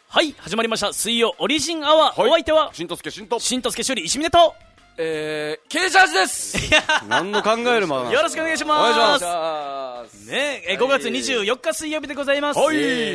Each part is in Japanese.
はい、始まりました水曜オリジンアワー、はい、お相手はしんとすけしんとしゅり石峰とケイジャージです。 何の考えるままよろしくお願いします。 お願いしますね、5月24日水曜日でございます。 はい、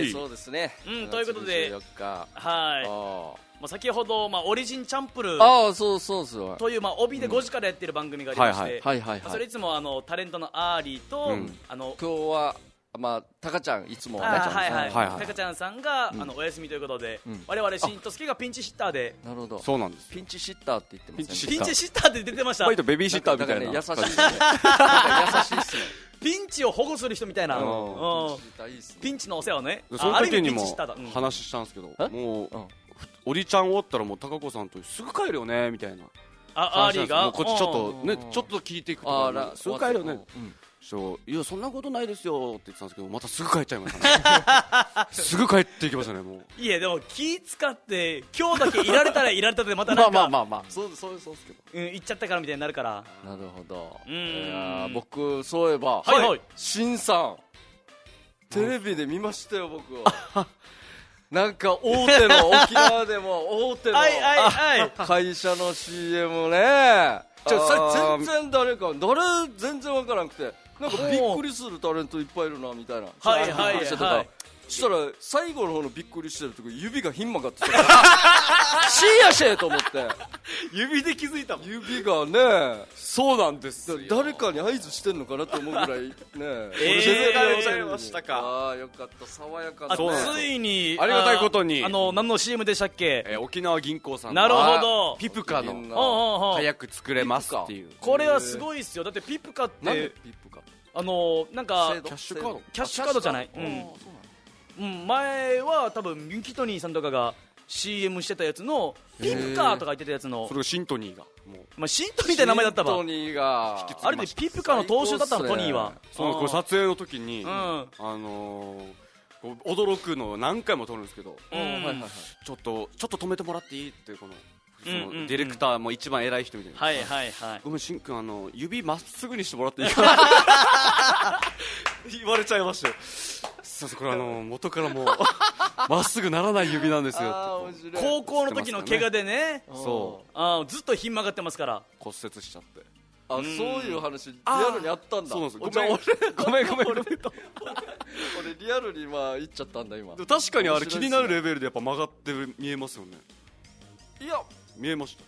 そうですね、 ということで 24日、 はい、先ほど、オリジンチャンプルそうそうという、帯で5時からやってる番組がありまして、それいつもタレントのアーリーと、 今日はタカちゃんいつもね、 タカちゃんさんが、お休みということで、我々しんとすけがピンチシッターで。 なるほど、 そうなんです。 ピンチシッターって言ってますね。 ピンチシッターって出てました。 ベビーシッターみたいな、 優しいですね。優しいっすね。 ピンチを保護する人みたいな、ピンチのお世話をね。 その時にも話したんですけど、もうおりちゃん終わったらもう高子さんとすぐ帰るよねみたいな。 アーリーがこっちちょっとね、ちょっと聞いていくとか、すぐ帰るよね。いやそんなことないですよって言ってたんですけど、またすぐ帰っちゃいましたね。すぐ帰っていきましたね。もういやでも気使って今日だけいられたらいられたで、またなんかそうですけど、 行っちゃったからみたいになるから。 なるほど。僕そういえばしんさんテレビで見ましたよ。僕はなんか大手の沖縄でも大手の会社の CM ね、それ全然全然わからなくて、なんかびっくりするタレントいっぱいいるなみたいな。そしたら最後の方のびっくりしてるとこ指がひん曲がってたからシーやしえと思って指で気づいたもん。 指がね、 そうなんですよ。 誰かに合図してんのかなと思うぐらいね。 正解ございましたか。 よかった。爽やかな。ついにありがたいことに何の CM でしたっけ。 沖縄銀行さん。 なるほど。 ピプカの早く作れますっていう。 これはすごいっすよ。だってピプカってなんかキャッシュカード。 キャッシュカードじゃない。前は多分ミキトニーさんとかが CM してたやつのピプカーとか言ってたやつの、 それがシントニーがシントニーって名前だったわ。 シントニーがあれでピプカーの踏襲だったの、トニーは。 そう、これ撮影の時に驚くのを何回も撮るんですけど、ちょっと止めてもらっていいってこのディレクターも一番偉い人みたいな。ごめんしんくん、指まっすぐにしてもらっていいかな言われちゃいましたよ。これ元からもうまっすぐならない指なんですよって。 高校の時の怪我でね、 そうずっとひん曲がってますから。 骨折しちゃって。 そういう話リアルにあったんだ。 そうなんです。 ごめん俺リアルに言っちゃったんだ今。 確かにあれ気になるレベルでやっぱ曲がって見えますよね。 いや見えました。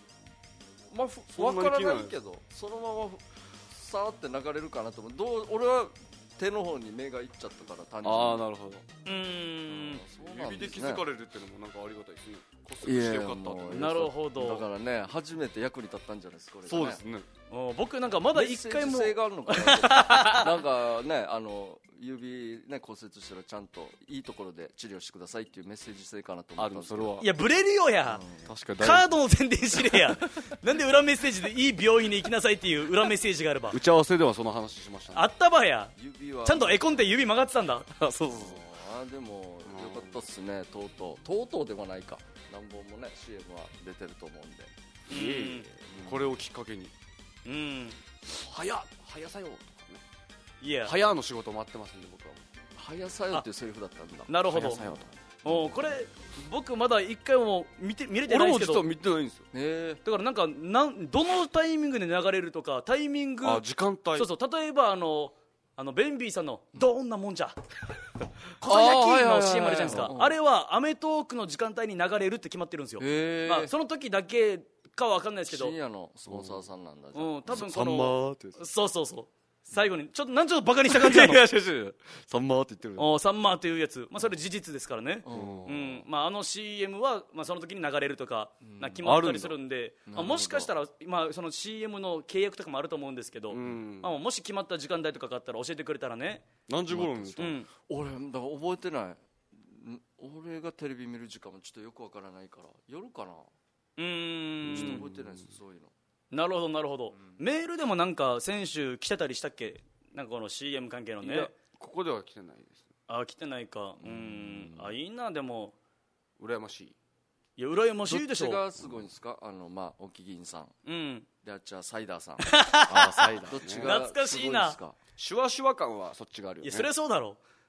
分からないけど、そのままさーって流れるかなと思う。俺は手の方に目がいっちゃったから単純に。 なるほど。指で気づかれるっていうのもなんかありがたいですね。骨折してよかった。 なるほど。 だからね、初めて役に立ったんじゃないですか。 そうですね。 僕なんかまだ一回もメッセージ性があるのかななんかね、指ね骨折したらちゃんといいところで治療してくださいっていうメッセージ性かなと思ったんですけど。 いやブレるよや。 確かにカードの宣伝しれや。なんで裏メッセージでいい病院に行きなさいっていう裏メッセージがあれば。 打ち合わせではその話しましたね。 あったばや。 指はちゃんと絵コンテ指曲がってたんだ。 そうでもよかったっすね。とうとうではないか、何本もね CM は出てると思うんで、 これをきっかけに早さよとかね。 いや早の仕事待ってますんで僕は。 早さよっていうセリフだったんだ。 なるほど。これ僕まだ一回も見れてないんですけど。 俺も実は見てないんですよ。 だからなんかどのタイミングで流れるとかタイミング、 時間帯。 そう例えばベンビーさんのどんなもんじゃ小さ焼きの CM あるじゃないですか。あれはアメトーークの時間帯に流れるって決まってるんですよ。その時だけかは分かんないですけど、 深夜のスポンサーさんなんだ。 多分サンマーって。 そう最後にちょっとバカにした感じなの。 サンマーって言ってる。 サンマーっていうやつ、それ事実ですからね。CM はその時に流れるとか決まったりするんで、もしかしたらその CM の契約とかもあると思うんですけど、もし決まった時間帯とかがあったら教えてくれたらね。 何時頃に俺だから覚えてない。俺がテレビ見る時間もちょっとよくわからないから夜かな。ちょっと覚えてないです。そういうの。 なるほど、メールでもなんか先週来てたりしたっけ。なんかこの CM 関係のね。 ここでは来てないです。 来てないか。いいな。でも羨ましい。 いや羨ましいでしょ。 どっちがすごいんですか。おきぎんさんで、あっちはサイダーさん。 サイダー。 どっちが懐かしいな。 シュワシュワ感はそっちがあるよね。 いやそれはそうだろう。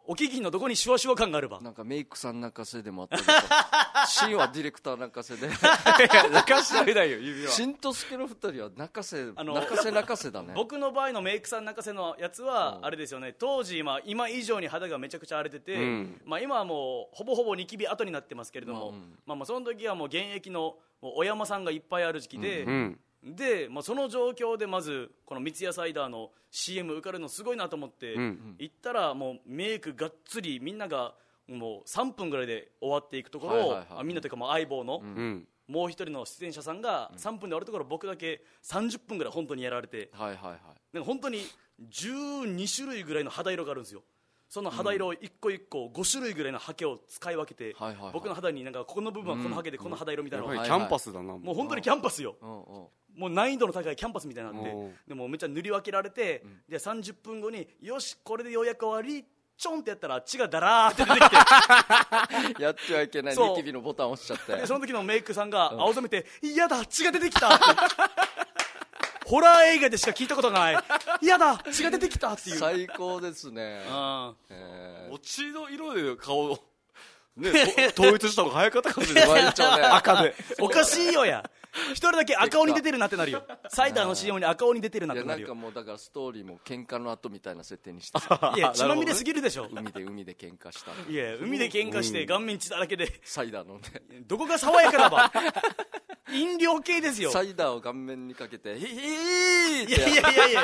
お聞きのどこにシュワシュワ感があればなんかメイクさん泣かせでもあったけどシンはディレクター泣かせで泣かしてあげないよ指は。 シンとスケの2人は泣かせだね。 僕の場合のメイクさん泣かせのやつはあれですよね、当時、今以上に肌がめちゃくちゃ荒れてて、今はもうほぼほぼニキビ後になってますけれども、その時はもう現役のお山さんがいっぱいある時期で、で、その状況でまずこの三ツ矢サイダーの CM 受かるのすごいなと思って行ったら、もうメイクがっつりみんながもう3分ぐらいで終わっていくところを、みんなというかもう相棒の、もう一人の出演者さんが3分で終わるところ、僕だけ30分ぐらい本当にやられて、なんか本当に12種類ぐらいの肌色があるんですよ。その肌色を一個一個5種類ぐらいのハケを使い分けて、僕の肌になんかここの部分はこのハケでこの肌色みたいなのを、 キャンパスだな。 もう本当にキャンパスよ。もう難易度の高いキャンパスみたいになって、でもめっちゃ塗り分けられて、で30分後によしこれでようやく終わり、ちょんってやったら血がダラーって出てきてやっちゃいけないニキビのボタン押しちゃって、 でその時のメイクさんが青ざめて、嫌だ血が出てきたってホラー映画でしか聞いたことがない、嫌だ血が出てきたっていう。 最高ですね。 血の色で顔をね統一した方が早かったかもしれない。赤でおかしいよや、一人だけ赤鬼出てるなってなるよ。サイダーの CM に赤鬼出てるなってなるよ。 なんかもうだからストーリーも喧嘩の後みたいな設定にしていや血まみれすぎるでしょ。 海で喧嘩した。 いや海で喧嘩して顔面血だらけで、 サイダーのね、 どこが爽やかだば飲料系ですよ。 サイダーを顔面にかけてヒヒーって、 いや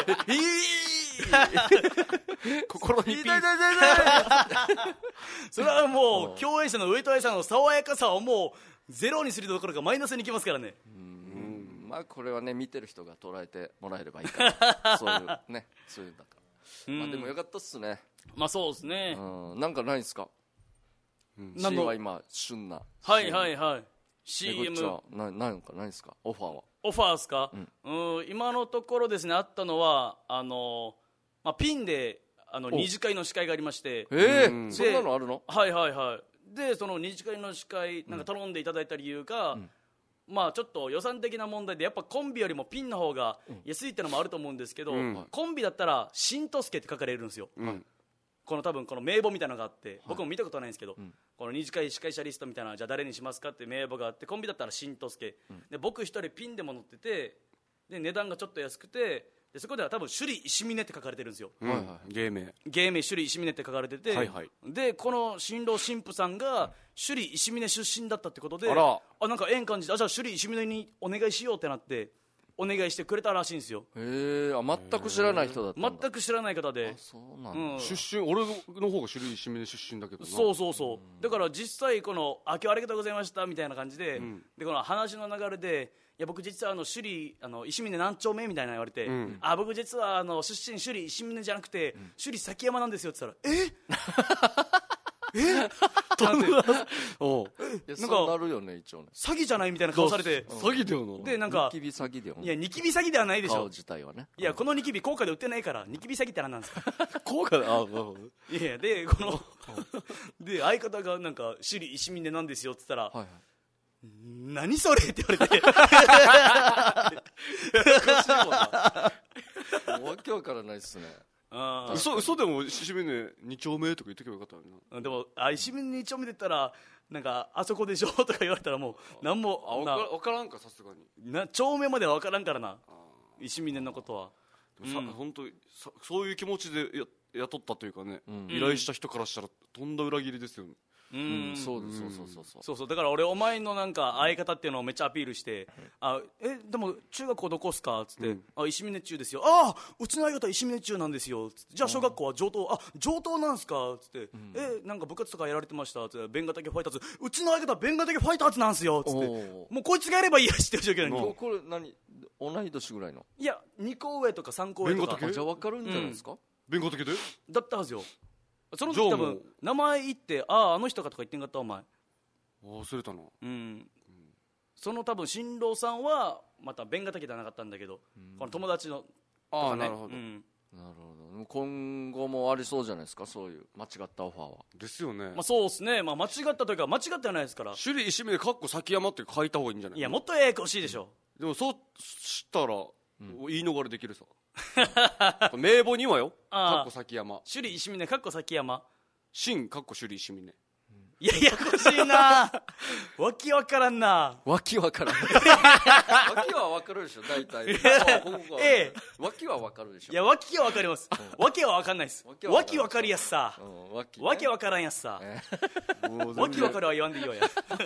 心にピーそれはもう共演者の上戸彩さんの爽やかさをもうゼロにするどころかマイナスにいきますからね。 これはね見てる人が捉えてもらえればいいからそういうね、そういうだから、でもよかったっすね。 そうですね。 なんかないんすか。何は今旬な CM なんかないんすか。オファーっすか。 今のところですね、あったのはピンで二次会の司会がありまして、 そんなのあるの。 でその二次会の司会なんか頼んでいただいた理由が、ちょっと予算的な問題でやっぱコンビよりもピンの方が安いってのもあると思うんですけど、コンビだったらしんとすけって書かれるんですよ。この多分この名簿みたいなのがあって、僕も見たことないんですけど、この二次会司会者リストみたいな、じゃあ誰にしますかって名簿があって、コンビだったらしんとすけで、僕一人ピンでも乗ってて、で値段がちょっと安くて、でそこでは多分首里石峰って書かれてるんですよ。 芸名首里石峰って書かれてて、でこの新郎新婦さんが首里石峰出身だったってことで、なんか縁感じて、じゃあ首里石峰にお願いしようってなってお願いしてくれたらしいんですよ。 全く知らない人だったんだ。 全く知らない方で。 そうなんだ。 出身、俺の方が首里石峰出身だけどな。 だから実際この今日ありがとうございましたみたいな感じで、でこの話の流れで、いや僕実は首里石峰何丁目みたいな言われて、僕実は出身首里石峰じゃなくて、首里崎山なんですよって言ったら、 そうなるよね、一応ね。 詐欺じゃないみたいな顔されて、 詐欺だよな。 でなんかニキビ詐欺だよね。 いやニキビ詐欺ではないでしょ、 顔自体はね。 いやこのニキビ高価で売ってないから、ニキビ詐欺って何なんですか高価で、 いやでこので相方がなんか首里石峰なんですよって言ったら、何それって言われてわけわからないっすね。 嘘でも石峰2丁目とか言っとけばよかったのにな。 でも石峰2丁目で言ったらなんかあそこでしょとか言われたらもう何も分からんか、さすがに丁目までは分からんからな、石峰のことは。 本当そういう気持ちで雇ったというかね、依頼した人からしたらとんだ裏切りですよね。 そうだから俺お前のなんか相方っていうのをめっちゃアピールして、でも中学校どこっすかっつって、石峰中ですよ。うちの相方石峰中なんですよっつって、じゃあ小学校は上東なんすかっつって、なんか部活とかやられてましたっつって、弁ヶ岳ファイターズ、うちの相方弁ヶ岳ファイターズなんすよっつって、もうこいつがやればいいやしっていう状況なのに。 これ何同い年ぐらいの。 いや2個上とか3個上とか。 じゃあ分かるんじゃないですか。 弁ヶ岳でだったはずよ。その時多分名前言ってあの人かとか言ってんかったお前。 忘れたな。 その多分新郎さんはまた弁ヶ岳ではなかったんだけど、この友達のとかね。 なるほど。 今後もありそうじゃないですか、そういう間違ったオファーは。 ですよね。 そうですね。間違ったというか間違ってはないですから。 首里石峰かっこ崎山って書いた方がいいんじゃない。 いやもっとややこしいでしょ。 でもそうしたら言い逃れできるさ名簿にはよかっこ崎山、 首里石峰かっこ崎山。 新かっこ首里市民ね。 ややこしいなわけわからんな。 わけわからんわけはわかるでしょ大体。わけはわかるでしょ。 いや、わけはわかります。わけはわかんないです。わけわかりやすさ。わけわからんやすさ。わけわかるは言わんでいいよや。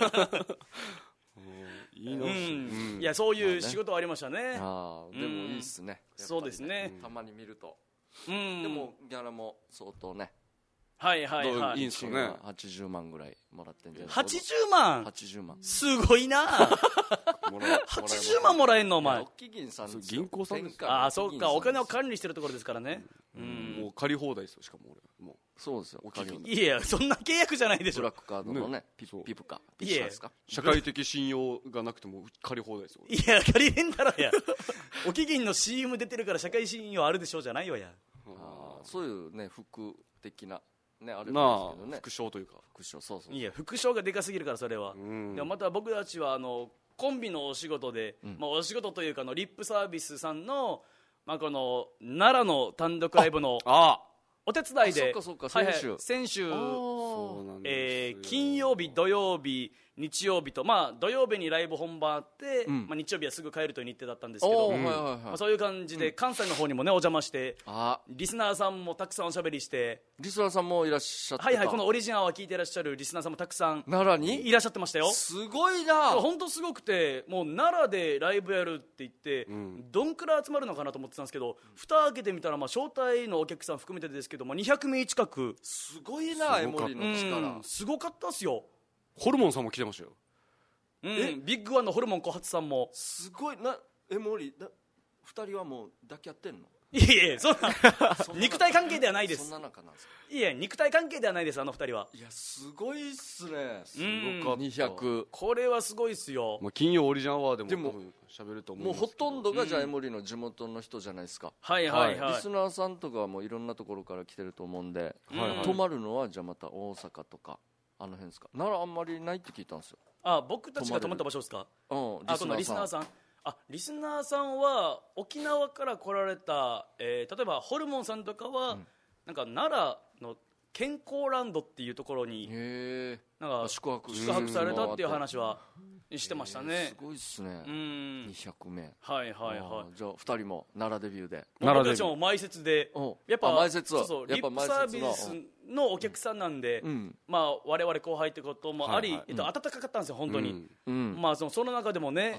いいの。 いや、そういう仕事はありましたね。 でもいいっすね。 そうですね。 たまに見ると。でもギャラも相当ね。 はいはいはい。 いいんすよね。 80万ぐらいもらってんじゃないですか。80万 ?80 万。 すごいな80万もらえんのお前。 大きい銀さん銀行さんですか。ああ、そうか。お金を管理してるところですからね。 もう借り放題ですよ、しかも俺。もうそうですよ。 いや、そんな契約じゃないでしょ。 ブラックカードのね、ピプか。 いや、 社会的信用がなくても借り放題ですよ。 いや、借りれんだろや。おきぎんの CM 出てるから社会信用あるでしょうじゃないわや。 そういうね、服的な。ね、あれなあ、副賞というか。 副賞、そうそう。 いや、副賞がでかすぎるから、それは。でもまた僕たちは、コンビのお仕事で、お仕事というか、リップサービスさんの、この、奈良の単独ライブの、お手伝いで、先週、金曜日、土曜日、日曜日と、土曜日にライブ本番あって、日曜日はすぐ帰るという日程だったんですけど、そういう感じで関西の方にもねお邪魔して、リスナーさんもたくさんおしゃべりして、 リスナーさんもいらっしゃってた。 このオリジナルは聞いていらっしゃるリスナーさんもたくさん奈良にいらっしゃってましたよ。 すごいな。 本当すごくて、もう奈良でライブやるって言って、どんくらい集まるのかなと思ってたんですけど、蓋開けてみたら招待のお客さん含めてですけど、200名近く。 すごいな、エモリの力。 すごかったっすよ。 ホルモンさんも来てましたよ。 ビッグワンのホルモン小発さんも。 すごいな。エモリ2人はもう抱き合ってんの？ いやそんな肉体関係ではないです。 そんな中なんですか？ いや、肉体関係ではないです、あの2人は。 いや、すごいっすね。 すごかった。 200。 これはすごいっすよ。 金曜オリジナルアワーでも喋ると思う。 もうほとんどがじゃあエモリの地元の人じゃないですか。 はいはいはい。 リスナーさんとかはもういろんなところから来てると思うんで、泊まるのはじゃあまた大阪とかあの辺ですか？奈良あんまりないって聞いたんですよ。 僕たちが泊まった場所ですか？ そのリスナーさん。リスナーさんは沖縄から来られた、例えばホルモンさんとかは、なんか奈良の健康ランドっていうところになんか宿泊されたっていう話はしてましたね。 すごいっすね。200名。 はいはいはい。 じゃあ2人も奈良デビューで。 僕たちも前説で、やっぱ前説リップサービスのお客さんなんで、我々後輩ってこともあり、温かかったんですよ本当に。その中でもね、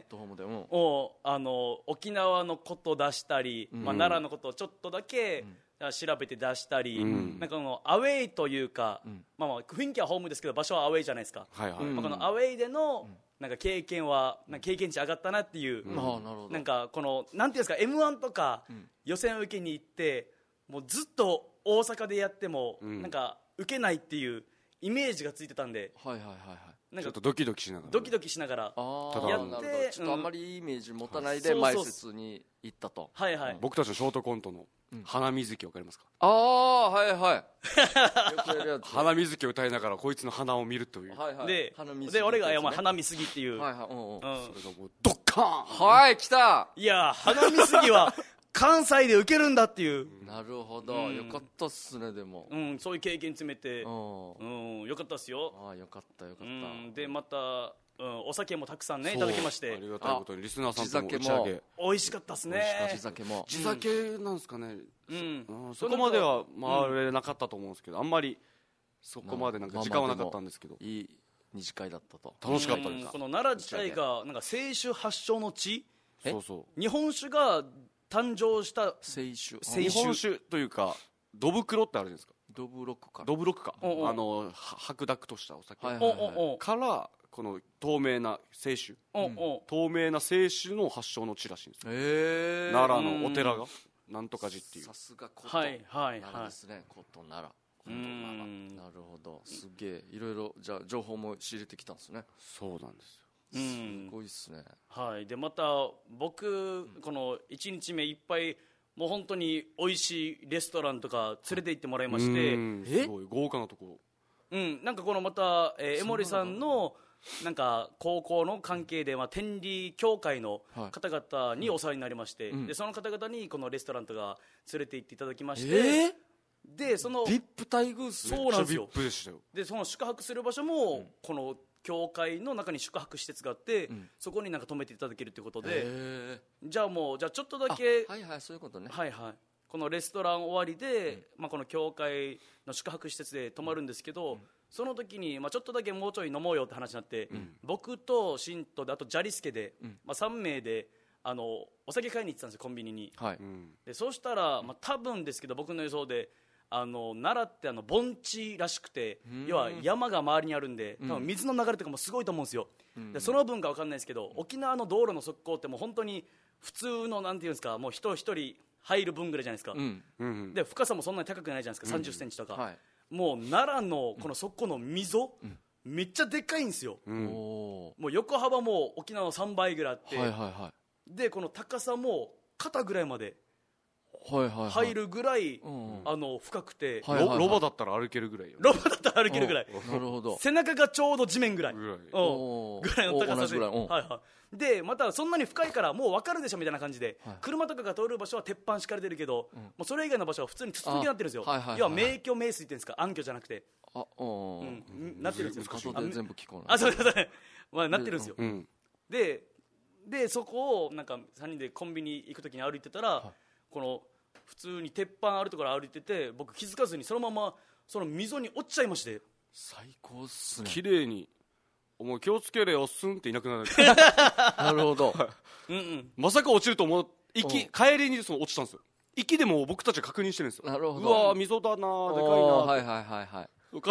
沖縄のこと出したり、奈良のことをちょっとだけ調べて出したり、なんかアウェイというか、雰囲気はホームですけど場所はアウェイじゃないですか。このアウェイでのなんか経験値上がったなっていう、なんかこのなんていうんですか、 M1 とか予選受けに行ってもうずっと大阪でやってもなんか受けないっていうイメージがついてたんで、 ちょっとドキドキしながらやってちょっとあんまりいいイメージ持たないで前説に行ったと。 僕たちのショートコントの花水木わかりますか？ はいはい花水木を歌いながらこいつの鼻を見るという。 で俺が花見すぎっていう、それがもうドッカーン。 はい、来た。 いや、花見すぎは関西で受けるんだっていう。 なるほど、よかったっすね。でもそういう経験詰めてよかったっすよ。 よかったよかった。 でまたお酒もたくさんねいただきまして、 ありがたいことにリスナーさんとも打ち上げ美味しかったっすね。 地酒も地酒なんですかね。そこまでは回れなかったと思うんですけど、あんまりそこまでなんか時間はなかったんですけど、 いい二次会だったと。 楽しかったです。 この奈良自体がなんか清酒発祥の地、 そう日本酒が誕生した清酒、 日本酒というかどぶくろってあるじゃないですか。 どぶろくか白濁としたお酒からこの透明な清酒、透明な清酒の発祥の地らしいんですよ。奈良のお寺がなんとか寺っていう。 さすが古都奈良ですね。古都奈良。なるほど、すげえいろいろじゃあ情報も仕入れてきたんですね。 そうなんですよ。 すごいっすね。 でまた僕この1日目いっぱいもう本当に美味しいレストランとか連れて行ってもらいまして、 すごい豪華なところ。 なんかこのまた江森さんのなんか高校の関係で天理協会の方々にお世話になりまして、でその方々にこのレストランとか連れて行っていただきまして、 でその VIP待遇っすね。 そうなんですよ。 VIP でしたよ。 でその宿泊する場所も、この教会の中に宿泊施設があって、そこになんか泊めていただけるということで、じゃあちょっとだけ、 はいはい、そういうことね。 はいはい、このレストラン終わりで、この教会の宿泊施設で泊まるんですけど、その時に、ちょっとだけもうちょい飲もうよって話になって、僕とシンとであとジャリスケで、3名でお酒買いに行ってたんですよ、コンビニに。 はい。 でそうしたら、多分ですけど僕の予想で奈良って盆地らしくて、要は山が周りにあるんで、多分水の流れとかもすごいと思うんですよ。でその分か分かんないですけど、沖縄の道路の側溝ってもう本当に普通のなんていうんですか、もう人一人入る分ぐらいじゃないですか、で深さもそんなに高くないじゃないですか、30センチとか、 はい。 もう奈良のこの側溝の溝、めっちゃでっかいんですよ、 おもう横幅も沖縄の3倍ぐらいあって、 はいはいはでこの高さも肩ぐらいまでい。はいはいはい。 入るぐらい、 うん深くて、 はいはいはいロバだったら歩けるぐらいよ。 ロバだったら歩けるぐらい、 なるほど。 背中がちょうど地面ぐらい、 ぐらいおーぐらいの高さで、 同じぐらい。 はいはい、でまたそんなに深いからもう分かるでしょみたいな感じで、車とかが通る場所は鉄板敷かれてるけど、もうそれ以外の場所は普通に筒抜きになってるんですよ、 あはいはいはい要は名居名水っていうんですか、暗渠じゃなくて、なってるんですよ、 後で全部聞こうあそうそうそう、なってるんですよ、 うん。 でそこをなんか3人でコンビニ行くときに歩いてたら、この普通に鉄板あるところ歩いてて、僕気づかずにそのままその溝に落ちちゃいまして、 最高っすね。 綺麗に、お前気をつけれよ、スンっていなくなる。 なるほど。 まさか落ちると思う。帰りに落ちたんですよ。行きでも僕たちは確認してるんですよ。 なるほど。 うわー、溝だなー、でかいなー。 はいはいはいはい。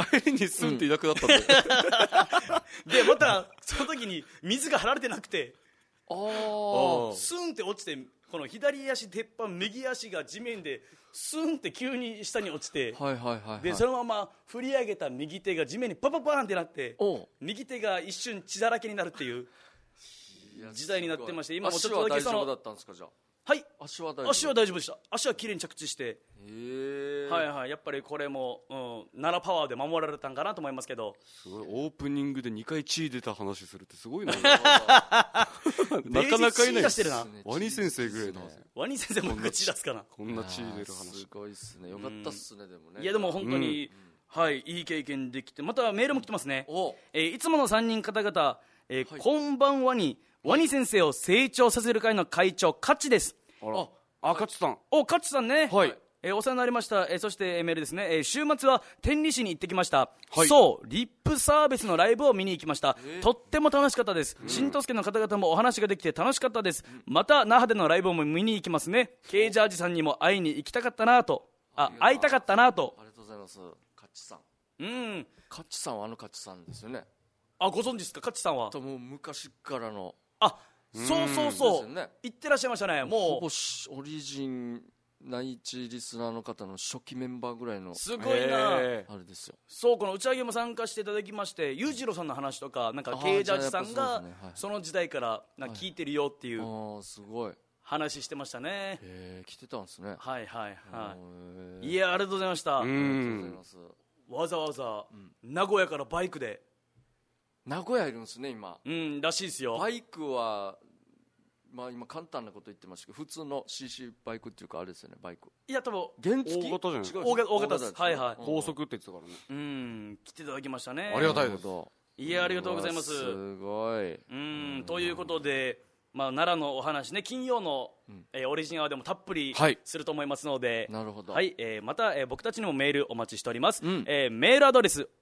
帰りにスンっていなくなったんで。 でまたその時に水が張られてなくて、 あスンって落ちて、この左足鉄板、右足が地面でスンって急に下に落ちて、 あ。はいはいはいはい。 でそのまま振り上げた右手が地面にパパパーンってなって、右手が一瞬血だらけになるっていう時代になってまして、今もちょっとだけ足は大丈夫だったんですか、じゃあ。 はい、 足は大丈夫。 足は大丈夫でした。足は綺麗に着地して、 へえ。 はいはい、やっぱりこれも、奈良パワーで守られたんかなと思いますけど、 すごい、オープニングで2回血出た話するってすごいな。なかなかいない出してるな。 ワニ先生ぐらいの話。 ワニ先生も口出すかな。 こんな血出る話。 すごいっすね。よかったっすね、でもね。 いやでも本当に、はい、いい経験できて、またメールも来てますね。 おいつもの3人方々、こんばんはに、ワニ先生を成長させる会の会長、カッチです。 あ、カッチさん。 カッチさんね。 はい。 お世話になりました。そしてメールですね。週末は天理市に行ってきました。 はい、 そう、リップサービスのライブを見に行きました。とっても楽しかったです。新都助の方々もお話ができて楽しかったです。また那覇でのライブも見に行きますね。ケイジャージさんにも会いに行きたかったなと。会いたかったなと。 ありがとうございます。カッチさん。カッチさんはカッチさんですよね。 ご存知ですか、カッチさんは。 もう昔からの。 そうそうそう。 ね、 言ってらっしゃいましたね。もうほぼオリジン内地リスナーの方の初期メンバーぐらいの。 すごいな。あれですよ。 そう、この打ち上げも参加していただきまして、裕次郎さんの話とか、なんかケイジャージさんがその時代から聞いてるよっていうすごい話してましたね。 来てたんですね。 はいはいはい。いや、ありがとうございました。 ありがとうございます。 わざわざ名古屋からバイクで。 名古屋いるんですね今。 らしいですよ。 バイクは今簡単なこと言ってましたけど、普通の CC バイクっていうかあれですよね、バイク。 いや多分原付大型じゃない。 大型です。はいはい。 高速って言ってたからね。来ていただきましたね。 ありがたいです。 いや、ありがとうございます。 すごい。 ということで、奈良のお話ね、金曜のオリジンアワーでもたっぷりすると思いますので、 なるほど。 はい、また僕たちにもメールお待ちしております。メールアドレス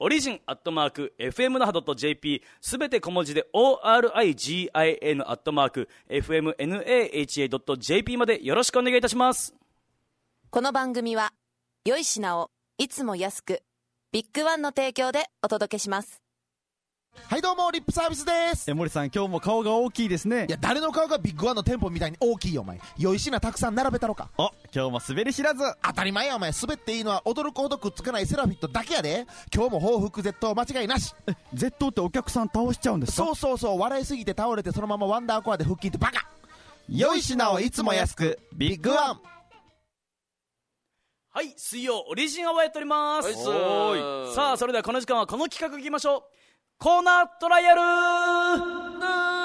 origin@fmnaha.jp、 すべて小文字で origin@fmnaha.jp までよろしくお願いいたします。 この番組は良い品をいつも安く、ビッグワンの提供でお届けします。 はい、どうもリップサービスです。 森さん、今日も顔が大きいですね。 いや、誰の顔がビッグワンの店舗みたいに大きいよ。お前良い品たくさん並べたろか。 今日も滑り知らず。 当たり前や。お前滑っていいのは驚くほどくっつかないセラフィットだけやで。今日も報復絶倒間違いなし。 絶倒ってお客さん倒しちゃうんですか？ そう笑いすぎて倒れてそのままワンダーコアで腹筋ってバカ。 良い品をいつも安く、ビッグワン。 はい、水曜オリジンアワーやっております。さあ、それではこの時間はこの企画いきましょう。コーナートライアル。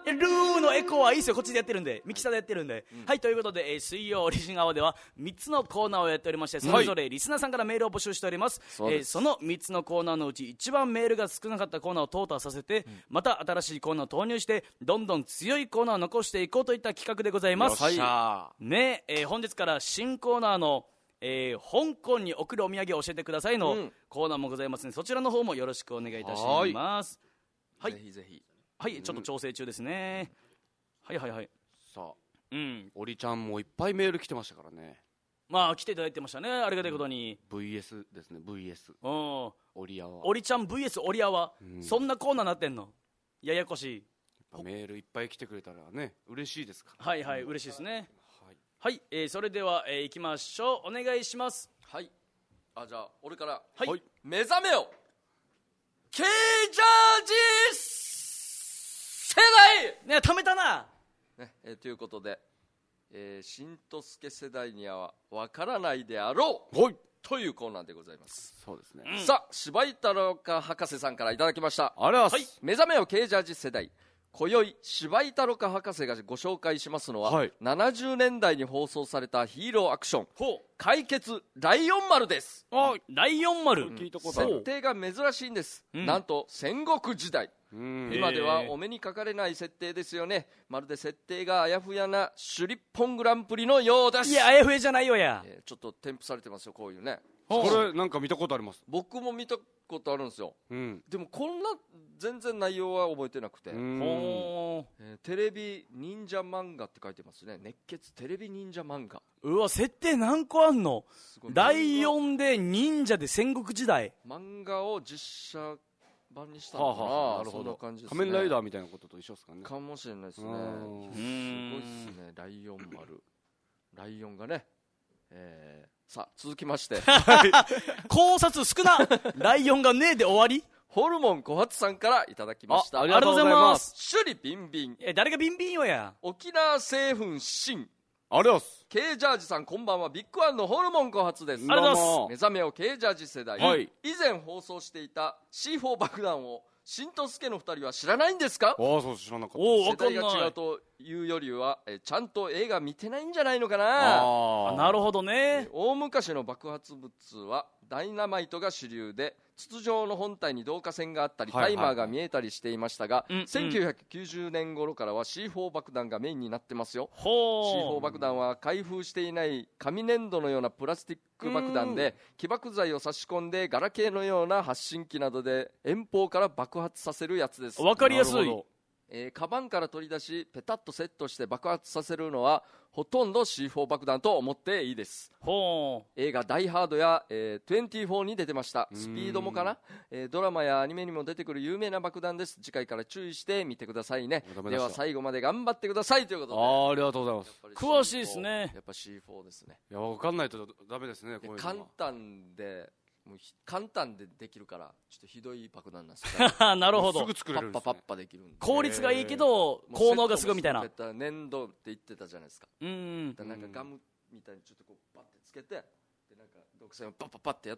ルーのエコーはいいですよ、こっちでやってるんで、ミキサーでやってるんで、はい、ということで、水曜オリジンアワーでは3つのコーナーをやっておりまして、それぞれリスナーさんからメールを募集しております。その3つのコーナーのうち一番メールが少なかったコーナーを淘汰させて、また新しいコーナーを投入してどんどん強いコーナーを残していこうといった企画でございます。ね、本日から新コーナーの香港に送るお土産を教えてくださいのコーナーもございますので、そちらの方もよろしくお願いいたします。はい、 ぜひぜひ。 はい、ちょっと調整中ですね。はいはいはい。 さあ、おりちゃんもいっぱいメール来てましたからね。 まあ来ていただいてましたね、ありがたいことに。 VS ですね、VS。 オリアワ。 オリちゃん VS オリアワ、そんなコーナーなってんの？ややこしい。 メールいっぱい来てくれたらね、嬉しいですから。 はいはい、嬉しいですね。はい、それでは、行きましょう。お願いします。 はい。じゃあ俺から。 はい。 目覚めよ、K ジャージ世代。 ね、貯めたな。 ね、ということで、新とすけ世代にはわからないであろうというコーナーでございます。 そうですね。 さあ、柴井太郎か博士さんからいただきました。 ありがとうございます。 目覚めよ K ジャージ世代。今宵柴井太郎か博士がご紹介しますのは、70年代に放送されたヒーローアクション解決ライオン丸です。 ライオン丸、 聞いたことある。設定が珍しいんです、なんと戦国時代。今ではお目にかかれない設定ですよね。まるで設定があやふやなシュリッポングランプリのようです。 いや、あやふやじゃないよや。 ちょっと添付されてますよ、こういうね。 これなんか見たことあります。 僕も見たことあるんですよ、でもこんな全然内容は覚えてなくて、テレビ忍者漫画って書いてますね。熱血テレビ忍者漫画。 うわ、設定何個あんの？ライオンで忍者で戦国時代。 漫画を実写版にしたのかな。なるほど。 仮面ライダーみたいなことと一緒ですかね。 かもしれないですね。すごいですね、ライオン丸。ライオンがね、さあ続きまして考察少なライオンがねえで終わり。 ホルモン小発さんからいただきました。 ありがとうございます。 首里ビンビン。 誰がビンビンよや。 沖縄製粉新。 ありがとうございます。 K ジャージさんこんばんは。ビッグワンのホルモン小発です。 ありがとうございます。 目覚めよ K ジャージ世代、以前放送していた C4 爆弾を新とすけの2人は知らないんですか？ そう知らなかった。 世代が違うというよりはちゃんと映画見てないんじゃないのかな。 なるほどね。 大昔の爆発物はダイナマイトが主流で、筒状の本体に導火線があったりタイマーが見えたりしていましたが、1990年頃からは C4 爆弾がメインになってますよ。 C4 爆弾は開封していない紙粘土のようなプラスチック爆弾で、起爆剤を差し込んでガラケーのような発信機などで遠方から爆発させるやつです。 わかりやすい。 カバンから取り出しペタッとセットして爆発させるのはほとんど C4 爆弾と思っていいです。映画ダイハードや、24に出てました。スピードもかな、ドラマやアニメにも出てくる有名な爆弾です。次回から注意してみてくださいね。では最後まで頑張ってくださいということで。 ありがとうございます。 詳しいですね。 やっぱ C4 ですね。 いや、分かんないとダメですね。こういうの簡単でもう簡単でできるからちょっとひどい爆弾なんですよ。 なるほど。 すぐ作れるんですね。 パッパできるんで効率がいいけど効能がすごいみたいな。 粘土って言ってたじゃないですか。なんかガムみたいにちょっとこうパッてつけて、でなんか毒性をパッってやって、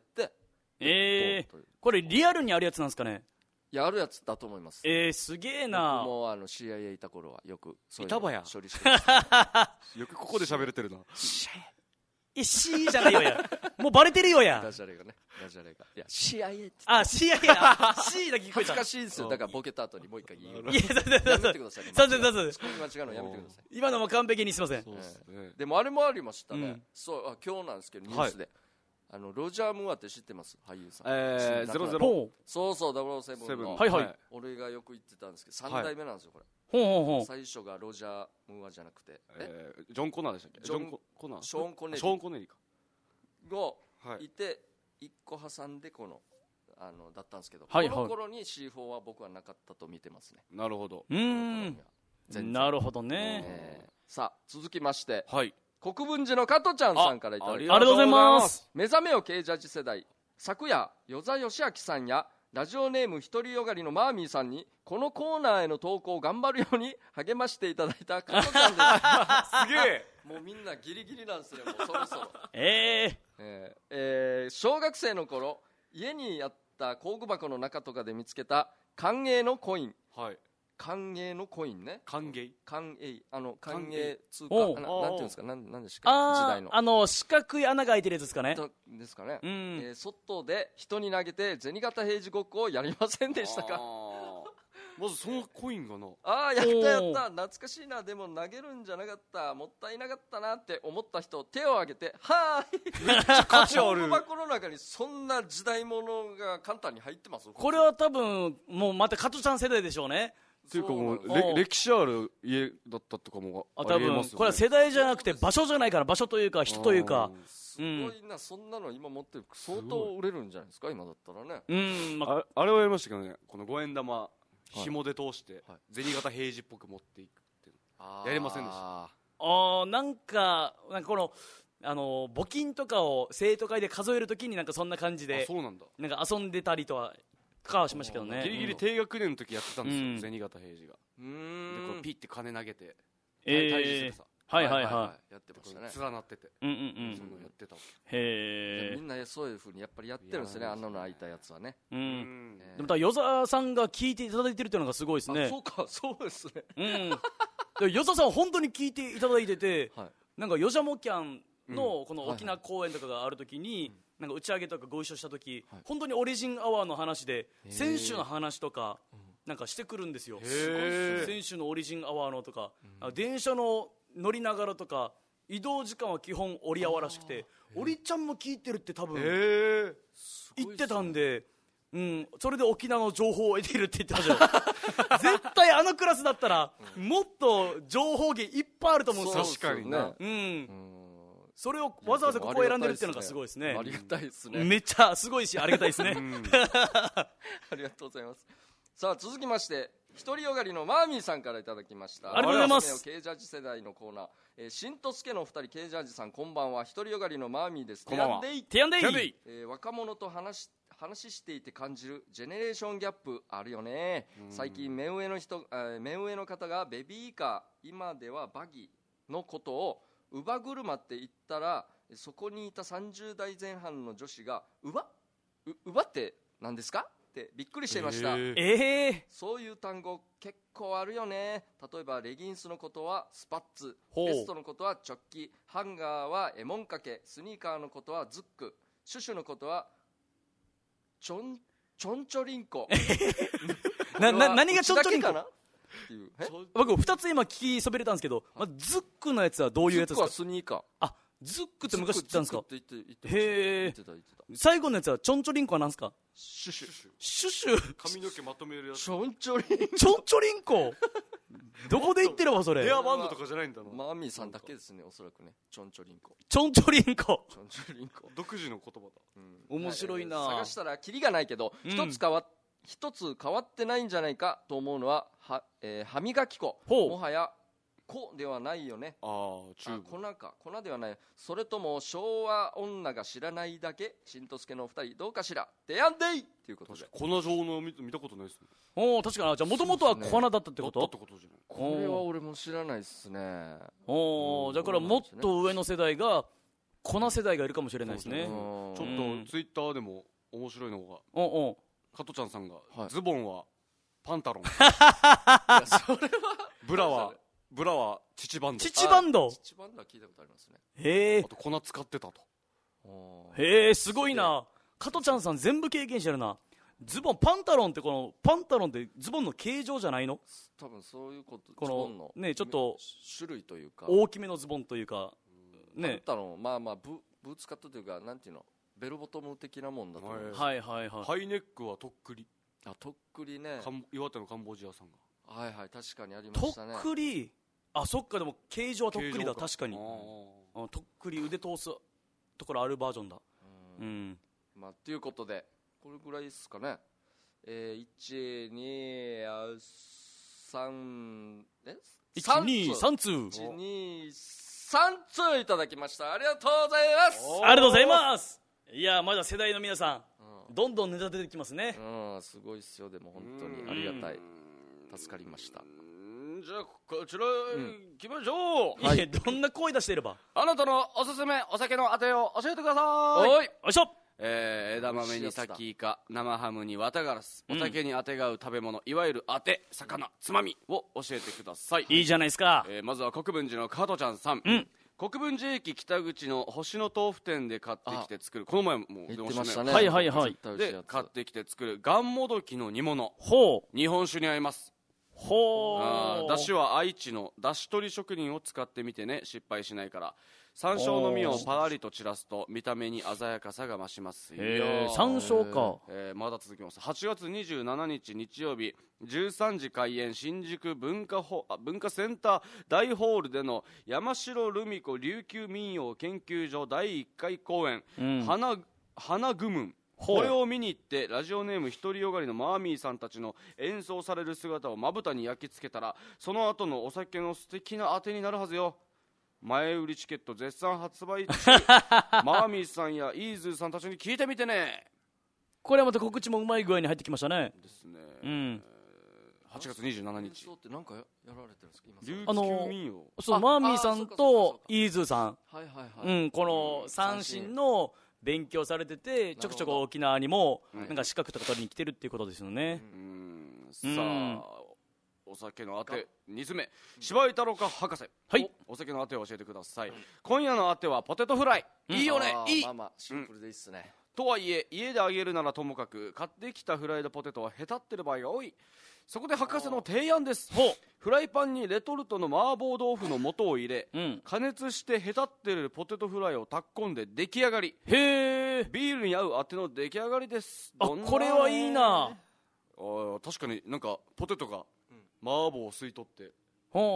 これリアルにあるやつなんですかね。 やるやつだと思います。 すげえな。 僕もCIA いた頃はよくそういう板場や処理してましたよくここで喋れてるな。 C じゃないよや。もうバレてるよや。 ダジャレがね。いや CIA って。 CIA。C だけ聞こえた。 恥ずかしいですよ。だからボケた後にもう一回言う。 いや、やめてください。そう。 間違うのやめてください。 今のも完璧にすいません。 でもあれもありましたね。そう今日なんですけどニュースで。ロジャー・ムーアって知ってます？俳優さん。 00。 そう007の。俺がよく言ってたんですけど3代目なんですよこれ。最初がロジャー・ムーアじゃなくてジョン・コナーでしたっけ？ ショーン・コネリーがいて1個挟んでこのだったんですけど、この頃に C4 は僕はなかったと見てますね。 なるほど。 なるほどね。 さあ続きまして国分寺の加トちゃんさんからいただきました。 ありがとうございます。 目覚めよ K ジャージ世代。昨夜与座義明さんやラジオネーム独りよがりのマーミーさんにこのコーナーへの投稿を頑張るように励ましていただいた加トちゃんです。 すげえ。 もうみんなギリギリなんですね。もうそろそろ小学生の頃家にあった工具箱の中とかで見つけた寛永のコイン、 歓迎のコインね。 歓迎歓迎通貨なんていうんですか、なんでしたっけ、時代の四角い穴が開いてるやつですかね。 ですかね。外で人に投げて銭形平次ごっこをやりませんでしたか。 まずそのコインがな、 やった懐かしいな。でも投げるんじゃなかった、もったいなかったなって思った人手を挙げて、はーい。めっちゃ価値ある。箱の中にそんな時代物が簡単に入ってます。 これは多分もうまた加藤ちゃん世代でしょうね。 っていうかもう歴史ある家だったとかもありえますよね。 これは世代じゃなくて場所じゃないから、場所というか人というか、 すごいな。そんなの今持ってる相当売れるんじゃないですか、今だったらね。 あれはやりましたけどね、この五円玉紐で通して銭形平次っぽく持っていくっていうのやりませんでした？ なんかこの募金とかを生徒会で数えるときになんかそんな感じで、 そうなんだ、 なんか遊んでたりとかはしましたけどね。 ギリギリ低学年の時やってたんですよ、銭形平次が。でこうピッて金投げて退治するさ、 はいやってましたね。 連なってて、そのやってたわけ。 みんなそういう風にやっぱりやってるんですね、あんなの開いたやつはね。 でも与沢さんが聞いていただいてるっていうのがすごいですね。 そうか、そうですね。 与沢さんは本当に聞いていただいてて、なんかヨジャモキャンのこの沖縄公演とかがあるときに、なんか打ち上げとかご一緒したとき、本当にオリジンアワーの話で選手の話とかなんかしてくるんですよ。選手のオリジンアワーのとか、電車の乗りながらとか移動時間は基本折り合わらしくて、オリちゃんも聞いてるって多分言ってたんで、それで沖縄の情報を得てるって言ってましたよ。絶対あのクラスだったらもっと情報源いっぱいあると思うんですよ。 確かにな。 それをわざわざここを選んでるっていうのがすごいですね。 ありがたいですね。 めっちゃすごいしありがたいですね。 ありがとうございます。さあ続きまして独りよがりのマーミーさんからいただきました。 ありがとうございます。 Kジャージ世代のコーナー、しんとすけのお二人、Kジャージさんこんばんは。独りよがりのマーミーです。 こんばんは。ティアンデイ。 若者と話していて感じるジェネレーションギャップあるよね。最近目上の方がベビーカー、今ではバギーのことを乳母車って言ったら、そこにいた30代前半の女子が乳母って何ですかってびっくりしていました。そういう単語結構あるよね。例えばレギンスのことはスパッツ、ベストのことはチョッキ、ハンガーはエモンかけ、スニーカーのことはズック、シュシュのことはちょんちょりんこ。 何がちょんちょりんこっていう。 僕2つ今聞きそびれたんですけど、ズックのやつはどういうやつですか？ ズックはスニーカー。 ズックって昔言ってたんですか？ へえ。 最後のやつはちょんちょりんこは何ですか？ シュシュ。 シュシュ。 髪の毛まとめるやつ。 ちょんちょりんこ。 ちょんちょりんこ。どこで言ってればそれ。 ヘアバンドとかじゃないんだな。 マーミーさんだけですね、おそらくね。ちょんちょりんこ。 ちょんちょりんこ。 ちょんちょりんこ。 独自の言葉だ。 面白いな。 探したらキリがないけど、一つ変わってないんじゃないかと思うのは歯磨き粉。もはや粉ではないよね。粉ではない。それとも昭和女が知らないだけ。しんとすけのお二人どうかしら。てやんでいっていうことで。 粉状の見たことないですね。 確かに。じゃあもともとは粉だったってこと？ これは俺も知らないっすね。じゃあこれはもっと上の世代が粉世代がいるかもしれないですね。 ちょっとツイッターでも面白いのが、加トちゃんさんがズボンはパンタロン、ブラはチバンド。 チバンドは聞いたことありますね。 へあと粉使ってたと。 へえ、すごいな。加トちゃんさん全部経験してるな。ズボン、パンタロンってズボンの形状じゃないの？ 多分そういうこと。 このね、ちょっと種類というか大きめのズボンというかね。パンタロン、まあブーツカットというか、なんていうの、ベルボトム的なもんだと思う。 はいはいはい。 ハイネックはとっくり。 とっくりね。 岩手のカンボジアさんが。 はいはい、確かにありましたね。 とっくり。そっか、でも形状はとっくりだ。確かにとっくり腕通すところあるバージョンだ。 まあということでこれぐらいですかね。1、2、3 1,2,3通いただきました。ありがとうございます。 ありがとうございます。いや、まだ世代の皆さん、どんどんネタ出てきますね。 すごいっすよ。でも本当にありがたい。助かりました。 じゃあこちら行きましょう。 どんな声出してれば。 あなたのおすすめお酒のあてを教えてください。 よいしょ。 枝豆にサキイカ、生ハムにワタガラス、お酒にあてがう食べ物、いわゆるあて、魚、つまみを教えてください。 いいじゃないですか。 まずは国分寺の加藤ちゃんさん、国分寺駅北口の星の豆腐店で買ってきて作る、この前も言ってましたね。 はいはいはい。 で買ってきて作るがんもどきの煮物、 ほう、 日本酒に合います。 ほう。 だしは愛知のだし取り職人を使ってみてね、失敗しないから。山椒の実をパラリと散らすと見た目に鮮やかさが増しますよ。 山椒か。 まだ続きます。8月27日日曜日13時開演、新宿文化センター大ホールでの山城ルミ子琉球民謡研究所第1回公演、花グムン、これを見に行ってラジオネーム独りよがりのマーミーさんたちの演奏される姿をまぶたに焼き付けたら、その後のお酒の素敵なあてになるはずよ。前売りチケット絶賛発売中マーミーさんやイーズーさんたちに聞いてみてね。 これはまた告知もうまい具合に入ってきましたね。 ですね、8月27日。 演奏って何かやられてるんですか今。 琉球民謡。 そう、マーミーさんとイーズーさん、 はいはいはい。 この三振の勉強されてて、ちょくちょく沖縄にもなんか資格とか取りに来てるっていうことですよね。 さあ、お酒のあて2つ目、柴井太郎か博士、 はい、 お酒のあてを教えてください。今夜のあてはポテトフライ。いいよね、いい。 まあまあシンプルでいいっすね。 とはいえ家で揚げるならともかく、買ってきたフライドポテトはへたってる場合が多い。そこで博士の提案です。フライパンにレトルトの麻婆豆腐の素を入れ、加熱してへたってるポテトフライを炊き込んで出来上がり。 へえ、 ビールに合うあての出来上がりです。 あ、これはいいな。 確かになんかポテトが麻婆を吸い取って、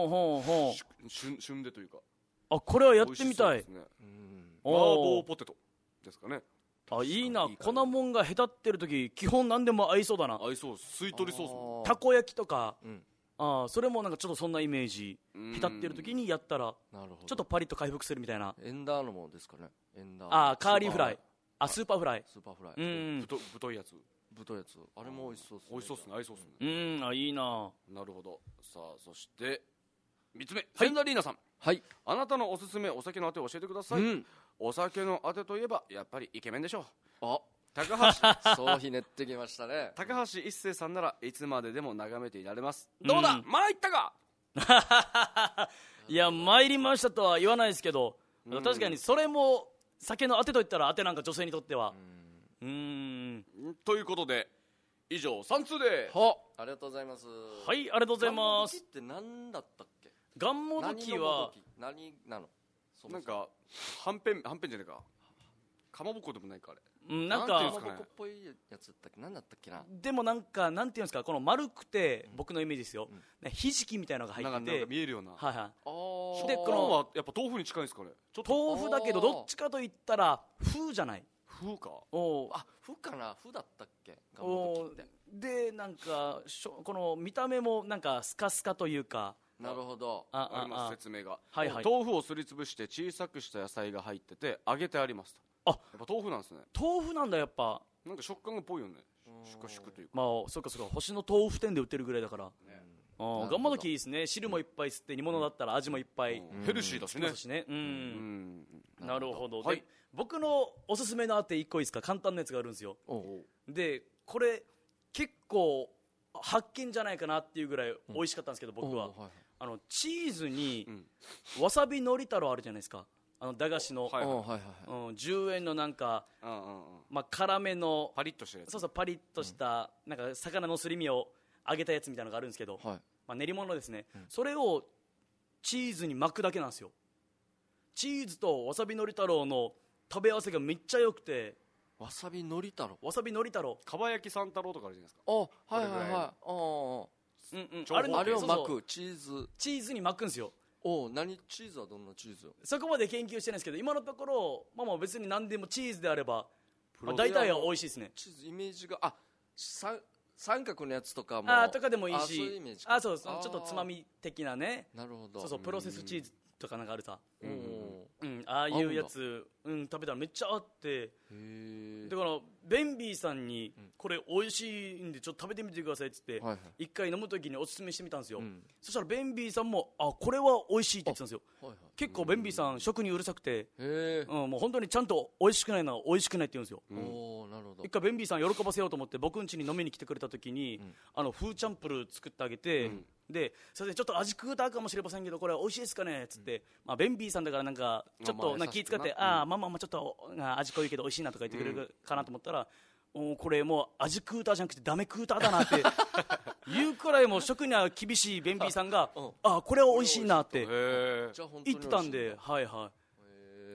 旬でというか、 あ、これはやってみたい。 麻婆ポテトですかね。 あ、いいな。粉もんがへたってる時基本何でも合いそうだな。 合いそう。吸い取りそう。 たこ焼きとか、それもなんかちょっとそんなイメージ。へたってる時にやったらちょっとパリッと回復するみたいな。 エンダーのもですかね。エンダー、カーリーフライ、スーパーフライ、 太いやつ、 あれも美味しそうですね。 美味しそうですね、合いそうですね。 あ、いいな。 なるほど。さあ、そして3つ目、千田リーナさん、 はい、 あなたのおすすめお酒のあてを教えてください。お酒のあてといえばやっぱりイケメンでしょう。高橋そうひねってきましたね。 高橋一生さんならいつまででも眺めていられます。どうだ、参ったかいや、参りましたとは言わないですけど、確かにそれも酒のあてといったらあてなんか女性にとっては。 ということで以上3通で。 ありがとうございます。 はい、ありがとうございます。 ガンモドキって何だったっけ。 ガンモドキは何なの。 なんかはんぺんじゃねえか、かまぼこでもないか、あれなんかかまぼこっぽいやつだったっけ。何だったっけな。 でもなんかなんていうんですか、この丸くて、僕のイメージですよ、ひじきみたいなのが入ってて、 なんか見えるような。 はいはい。 でこのはやっぱ豆腐に近いんですかね。 豆腐だけどどっちかといったら風じゃない。 風か。 風かな。風だったっけ。 でなんかこの見た目もなんかスカスカというか。 なるほど。 あります、説明が。 はいはい。 豆腐をすりつぶして小さくした野菜が入ってて揚げてありますと。やっぱ豆腐なんですね。 豆腐なんだ、やっぱ。 なんか食感がぽいよね。シュカシュクというか。 まあそうかそうか、星の豆腐店で売ってるぐらいだから。ガンモドキいいですね。汁もいっぱい吸って煮物だったら味もいっぱい。 ヘルシーだしね。 なるほど。で、僕のおすすめのあて1個いいですか。簡単なやつがあるんですよ。でこれ結構発見じゃないかなっていうぐらい美味しかったんですけど、僕はチーズにわさびのり太郎あるじゃないですか。駄菓子の10円のなんか辛めのパリッとしたやつ。 そうそう、パリッとしたなんか魚のすり身を揚げたやつみたいなのがあるんですけど、練り物ですね。それをチーズに巻くだけなんですよ。チーズとわさびのり太郎の食べ合わせがめっちゃ良くて。 わさびのり太郎、 わさびのり太郎、 かば焼き三太郎とかあるじゃないですか。 あれを巻くチーズに巻くんですよ。 何チーズはどんなチーズよ。 そこまで研究してないですけど、今のところまあ別に何でもチーズであれば大体は美味しいですね。 チーズイメージが三角のやつとかもとかでもいいし、 そういうイメージか。そうちょっとつまみ的なね。 なるほど。 そうプロセスチーズとかなんかあるさ。ああいうやつ食べたらめっちゃあって、だからベンビーさんにこれ美味しいんでちょっと食べてみてくださいって言って一回飲むときにおすすめしてみたんですよ。そしたらベンビーさんもこれは美味しいって言ってたんですよ。結構ベンビーさん食にうるさくて、もう本当にちゃんと美味しくないのは美味しくないって言うんですよ。 なるほど。 一回ベンビーさん喜ばせようと思って僕ん家に飲みに来てくれたときにフーチャンプル作ってあげて、でそれでちょっと味食うたかもしれませんけどこれ美味しいですかねっつって、ベンビーさんだからなんかちょっと気使ってまあちょっと味濃いけど美味しいなとか言ってくれるかなと思ったら、これもう味食うたじゃなくてダメ食うただなって言うくらいもう食には厳しいベンビーさんがこれは美味しいなって言ってたんで、はいはい、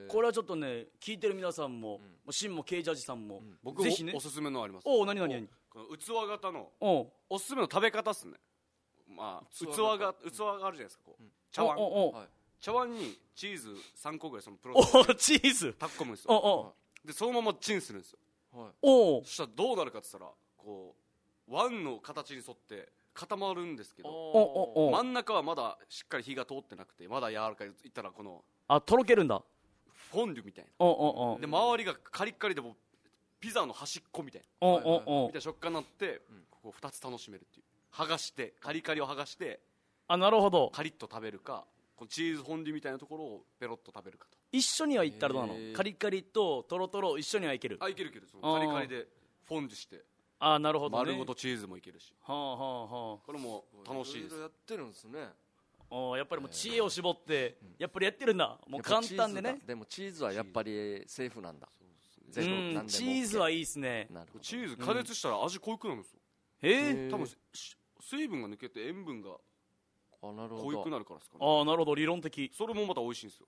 これはちょっとね聞いてる皆さんもシンもケイジャージさんも僕ぜひねおすすめのあります。 何この器型のおすすめの食べ方っすね。まあ器があるじゃないですか、こう茶碗、茶碗にチーズ3個ぐらいそのプロチーズ炊き込むんですよ。でそのままチンするんですよ。そしたらどうなるかって言ったらこう碗の形に沿って固まるんですけど、真ん中はまだしっかり火が通ってなくてまだ柔らかい。いったらこのとろけるんだ、 フォンデュみたいな。で周りがカリッカリでもピザの端っこみたいなみたいな食感になって、こう2つ楽しめるっていう。剥がしてカリカリを剥がしてなるほどカリッと食べるか、このチーズフォンデュみたいなところをペロッと食べるかと。 一緒にはいったらどうなの？カリカリとトロトロ一緒にはいける？ いけるそのカリカリでフォンデュしてなるほどね、 丸ごとチーズもいけるし、これも楽しいです。 いろいろやってるんですね。 やっぱりもう知恵を絞ってやっぱりやってるんだ。もう簡単でね。 でもチーズはやっぱりセーフなんだ。 チーズはいいですね。 チーズ加熱したら味濃くなるんですよ。多分水分が抜けて塩分が濃くなるからですかね。 なるほど、理論的。 それもまた美味しいんですよ。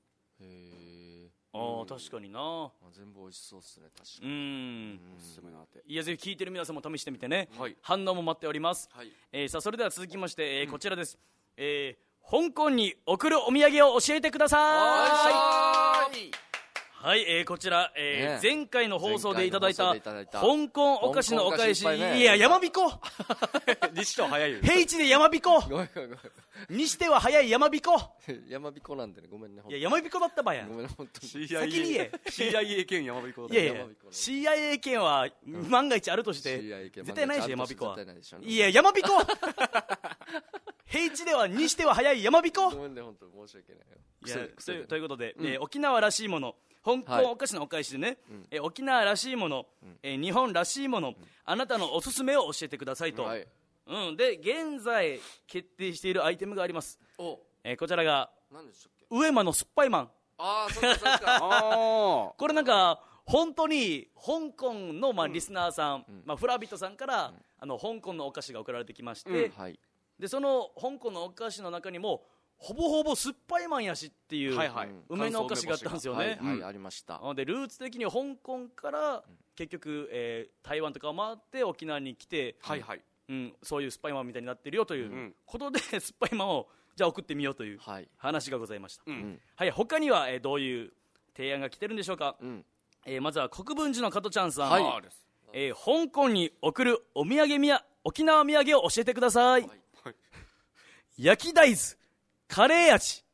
確かにな。 全部美味しそうですね。確かにおすすめなって。 いやぜひ聞いてる皆さんも試してみてね、反応も待っております。さあそれでは続きまして、こちらです。香港に送るお土産を教えてください。はい、こちら、前回の放送でいただいた香港お菓子のお返し。いや山彦にしては早いよ。 平地で山彦にしては早い山彦山彦なんでね、ごめんね。 いや山彦だったばや。 ごめんね本当に。 先に言え。 CIA 兼山彦だった。 いや CIA 兼は万が一あるとして絶対ないし山彦は。いや山彦平地ではにしては早い山彦。 ごめんね本当申し訳ないよ。 ということで、沖縄らしいもの、香港お菓子のお返しでね、沖縄らしいもの、日本らしいもの、あなたのおすすめを教えてくださいと。で現在決定しているアイテムがあります。こちらが上間の酸っぱいマン。 そうですか。 これなんか本当に香港のリスナーさん、フラビットさんから香港のお菓子が送られてきまして、でその香港のお菓子の中にもほぼほぼ酸っぱいマンやしっていう梅のお菓子があったんですよね。 ありました。 でルーツ的に香港から結局、台湾とかを回って沖縄に来て、そういう酸っぱいマンみたいになってるよということで、酸っぱいマンをじゃあ送ってみようという話がございました。他には、どういう提案が来てるんでしょうか。まずは国分寺の加トちゃんさん、香港に送るお土産沖縄土産を教えてください。焼き大豆カレー味。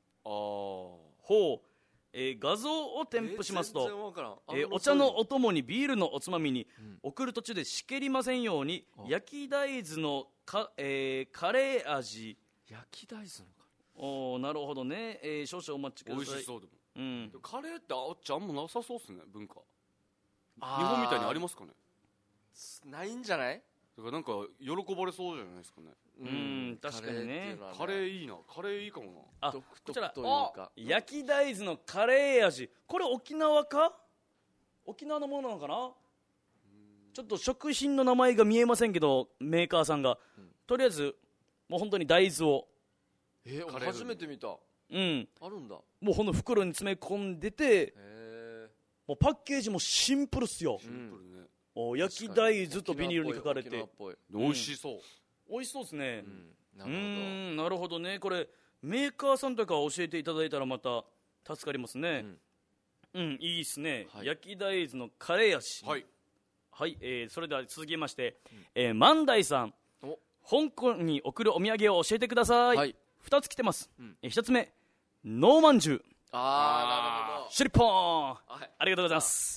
画像を添付しますと、お茶のお供にビールのおつまみに、送る途中でしけりませんように焼き大豆のカレー味。 焼き大豆のなるほどね。少々お待ちください。 美味しそうでも、カレーってあんまなさそうっすね、文化。日本みたいにありますかね。 ないんじゃない。 だからなんか喜ばれそうじゃないですかね。 確かにね。 カレーいいな。カレーいいかもな。 こちら焼き大豆のカレー味。これ沖縄か？沖縄のものなのかな。ちょっと食品の名前が見えませんけど、メーカーさんが、とりあえずもう本当に大豆を初めて見た。あるんだ。 もうこの袋に詰め込んでて、もうパッケージもシンプルっすよ。焼き大豆とビニールに書かれて美味しそう。 美味しそうですね。なるほどね。これメーカーさんとか教えていただいたらまた助かりますね。いいっすね。焼き大豆のカレー味。それでは続きまして、万代さん、香港に送るお土産を教えてください。2つ来てます。1つ目ノーまんじゅう。 なるほど。 シュリポーン。ありがとうございます。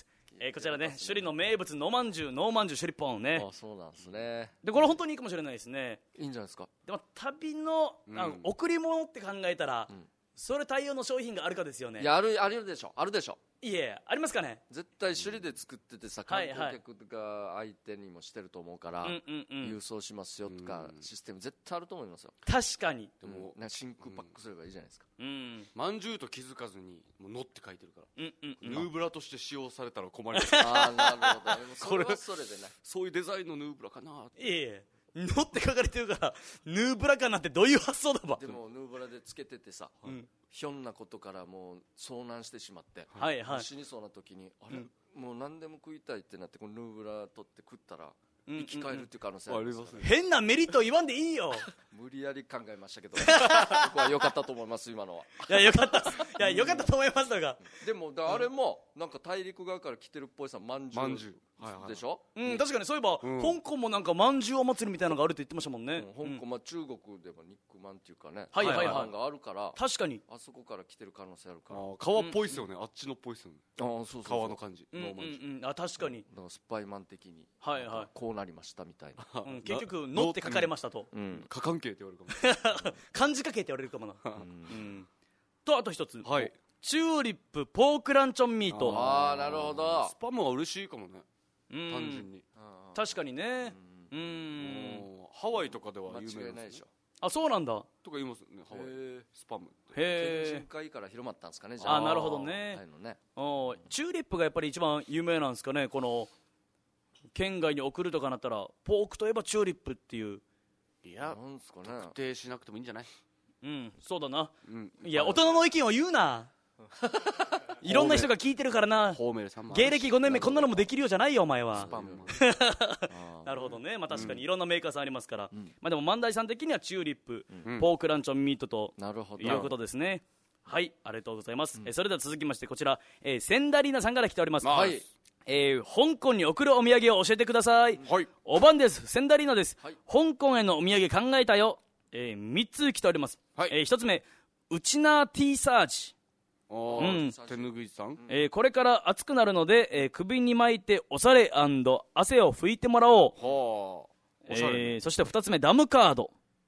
こちらね、首里の名物のまんじゅう首里ポンね。 そうなんですね。 でこれ本当にいいかもしれないですね。 いいんじゃないですか。 でも旅の、贈り物って考えたら、それ対応の商品があるかですよね。 いや、あるでしょ。あるでしょ。 いえ、ありますかね。 絶対首里で作っててさ、観光客が相手にもしてると思うから、郵送しますよとかシステム絶対あると思いますよ。 確かに。 でも真空パックすればいいじゃないですか。 まんじゅうと気づかずにもうのって書いてるから、ヌーブラとして使用されたら困ります。 ああ、なるほど。でもそれはそれでね、 そういうデザインのヌーブラかな。 いえ、のって書かれてるからヌーブラかなんてどういう発想だば。 でもヌーブラでつけててさ、ひょんなことからもう遭難してしまって、死にそうな時にあれ、もう何でも食いたいってなってこのヌーブラ取って食ったら生き返るっていう可能性ありますね。 変なメリット言わんでいいよ。 無理やり考えましたけど僕は良かったと思います今のは。 いや良かったいや良かったと思いますが、 でもあれもなんか大陸側から来てるっぽいさ、まんじゅうでしょ。 確かにそういえば、香港もなんかまんじゅうお祭りみたいなのがあるって言ってましたもんね。 香港、中国でも肉まんっていうかね、 はいがあるから、 確かにあそこから来てる可能性あるから。 川っぽいっすよね、あっちのっぽいっすよね。 そう川の感じ。 確かに。 だからスパイマン的にこうなりましたみたいな。 結局のって書かれましたと。 過関係って言われるかも。 漢字書けって言われるかもな。とあと一つ、 はい、 チューリップポークランチョンミート。 ああ、なるほど。 スパムは嬉しいかもね、単純に。 確かにね。 ハワイとかでは有名ないでしょ。 あ、そうなんだ。 とか言いますね、ハワイスパムって。 県人会から広まったんですかね、じゃあ。 あ、なるほどね。チューリップがやっぱり一番有名なんですかね。この県外に送るとかなったらポークといえばチューリップっていう。 いや、特定しなくてもいいんじゃない。 そうだな。いや、大人の意見を言うな。いろんな人が聞いてるからな。芸歴5年目こんなのもできるよじゃないよお前は。なるほどね。まあ確かにいろんなメーカーさんありますから、まあでも万代さん的にはチューリップ、ポークランチョンミートということですね。はい、ありがとうございます。それでは続きましてこちら、センダリーナさんから来ております。はい。香港に送るお土産を教えてください。はい。おばんです。センダリーナです。香港へのお土産考えたよ。3つ来ております。1つ目、ウチナーティーサージ。 手ぬぐいさん。 これから暑くなるので、首に巻いておしゃれ&汗を拭いてもらおう。そして2つ目、ダムカード。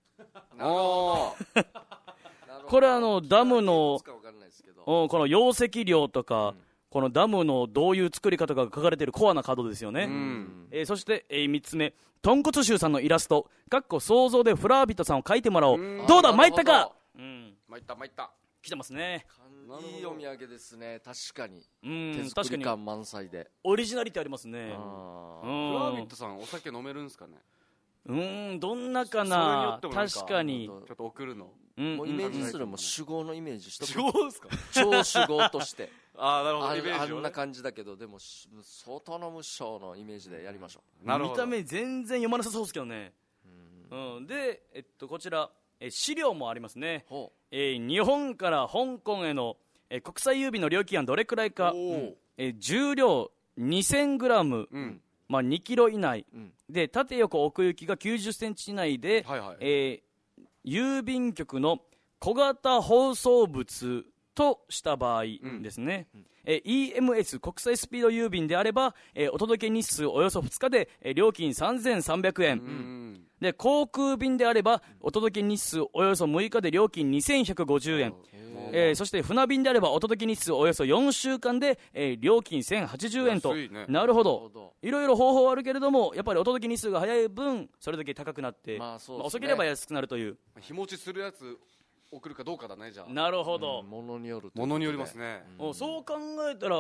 これダムのこの容積量とか、このダムのどういう作り方が書かれているコアなカードですよね。そして、3つ目、豚骨臭さんのイラスト想像でフラービットさんを描いてもらおう。どうだ、参ったか。 参った来てますね。 いいお土産ですね。確かに手作り感満載でオリジナリティありますね。 フラービットさんお酒飲めるんですかね。 どんなかな。確かにちょっと送るのもうイメージするも酒豪のイメージしとく。 酒豪ですか。 超酒豪としてなるほど、イメージあんな感じだけど、でも相当の無償のイメージでやりましょう。見た目全然読まなさそうですけどね。で、こちら資料もありますね。日本から香港への国際郵便の料金はどれくらいか。重量 2000g、2キロ以内で、縦横奥行きが90センチ以内で、郵便局の小型包装物とした場合ですね。EMS 国際スピード郵便であれば、お届け日数およそ2日で、料金3300円、で航空便であればお届け日数およそ6日で料金2150円、そして船便であればお届け日数およそ4週間で、料金1080円と、なるほど、いろいろ方法はあるけれども、やっぱりお届け日数が早い分それだけ高くなって、遅ければ安くなるという。 日持ちするやつ送るかどうかだね。じゃあなるほど、 ものによるものによりますね。 そう考えたら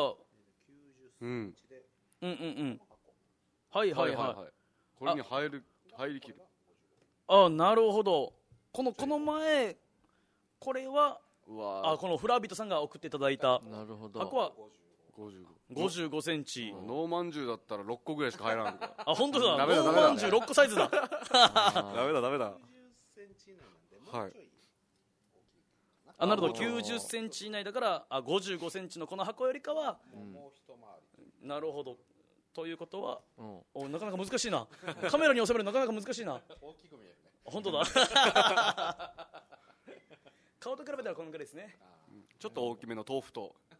はいこれに入りきる。 なるほど。この前これはこのフラービットさんが送っていただいた箱は55センチ。 ノーマンジュだったら6個ぐらいしか入らん。 本当だ、ノーマンジュ6個サイズだ。 ダメだはい。 なるほど、90センチ以内だから55センチのこの箱よりかは、なるほど。ということは、なかなか難しいな。カメラに収めるのなかなか難しいな。大きく見えるね。本当だ。顔と比べたらこのぐらいですね。 ちょっと大きめの豆腐と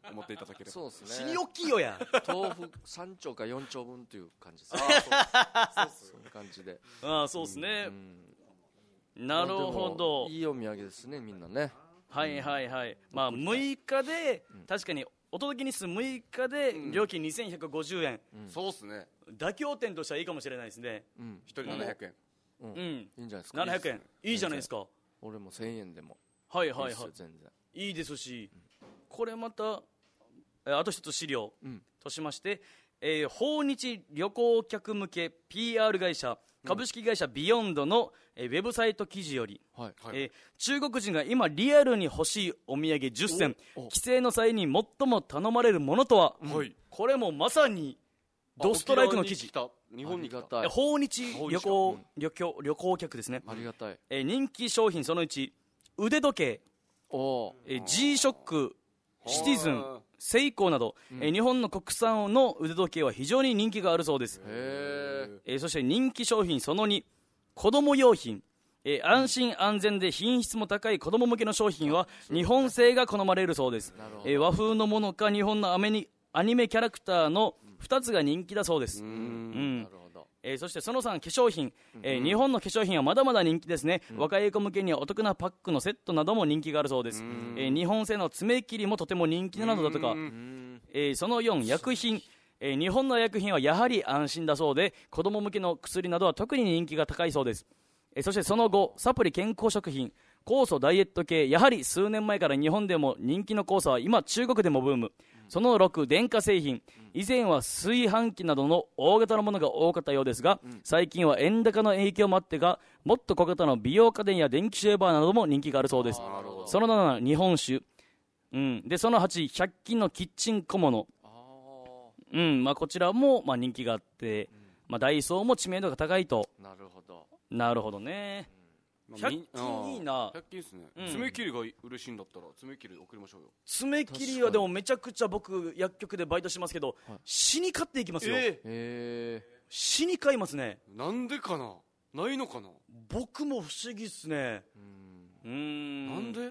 思っていただければ。 そうですね。 死に大きいよや。 豆腐3丁か4丁分という感じですね。そういう感じで。 ああ、そうですね。なるほど。 いいお土産ですね、みんなね。 はいはいはい。まあ6日で、確かにお届け日数6日で料金2150円。 そうですね。 妥協点としてはいいかもしれないですね。 1人700円。 うん。 いいんじゃないですか。 700円。いいじゃないですか。 俺も1000円でも。 はいはいはい。 全然。 いいですし、これまた、あと一つ資料としまして、訪日旅行客向け PR 会社、株式会社ビヨンドのウェブサイト記事より、中国人が今リアルに欲しいお土産10選、帰省の際に最も頼まれるものとは、これもまさにドストライクの記事。 日本に来た。 訪日旅行客ですね。 ありがたい。 人気商品その1、腕時計、G-SHOCK、シティズン、セイコーなど、日本の国産の腕時計は非常に人気があるそうです。そして人気商品その2、子供用品、安心安全で品質も高い子供向けの商品は日本製が好まれるそうです。和風のものか日本のアニメキャラクターの2つが人気だそうです。そしてその3、化粧品、日本の化粧品はまだまだ人気ですね。若い子向けにはお得なパックのセットなども人気があるそうです。日本製の爪切りもとても人気なのだとか。その4、薬品、日本の薬品はやはり安心だそうで、子供向けの薬などは特に人気が高いそうです。そしてその5、サプリ健康食品、酵素ダイエット系、やはり数年前から日本でも人気の酵素は今中国でもブーム。その6、電化製品、以前は炊飯器などの大型のものが多かったようですが、最近は円高の影響もあってか、もっと小型の美容家電や電気シェーバーなども人気があるそうです。その7、日本酒、でその8、100均のキッチン小物、こちらも人気があって、ダイソーも知名度が高いと。なるほどね。100均いいな。 100均ですね。爪切りが嬉しいんだったら爪切り送りましょうよ。 爪切りはでもめちゃくちゃ僕薬局でバイトしてますけど、死に買っていきますよ。死に買いますね。 なんでかな。ないのかな。 僕も不思議っすね。 なんで。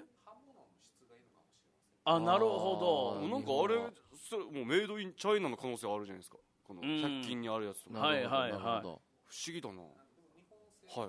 なるほど。 なんかあれそれもうメイドインチャイナの可能性あるじゃないですか。この100均にあるやつとか。 はいはいはい。 不思議だな。はい。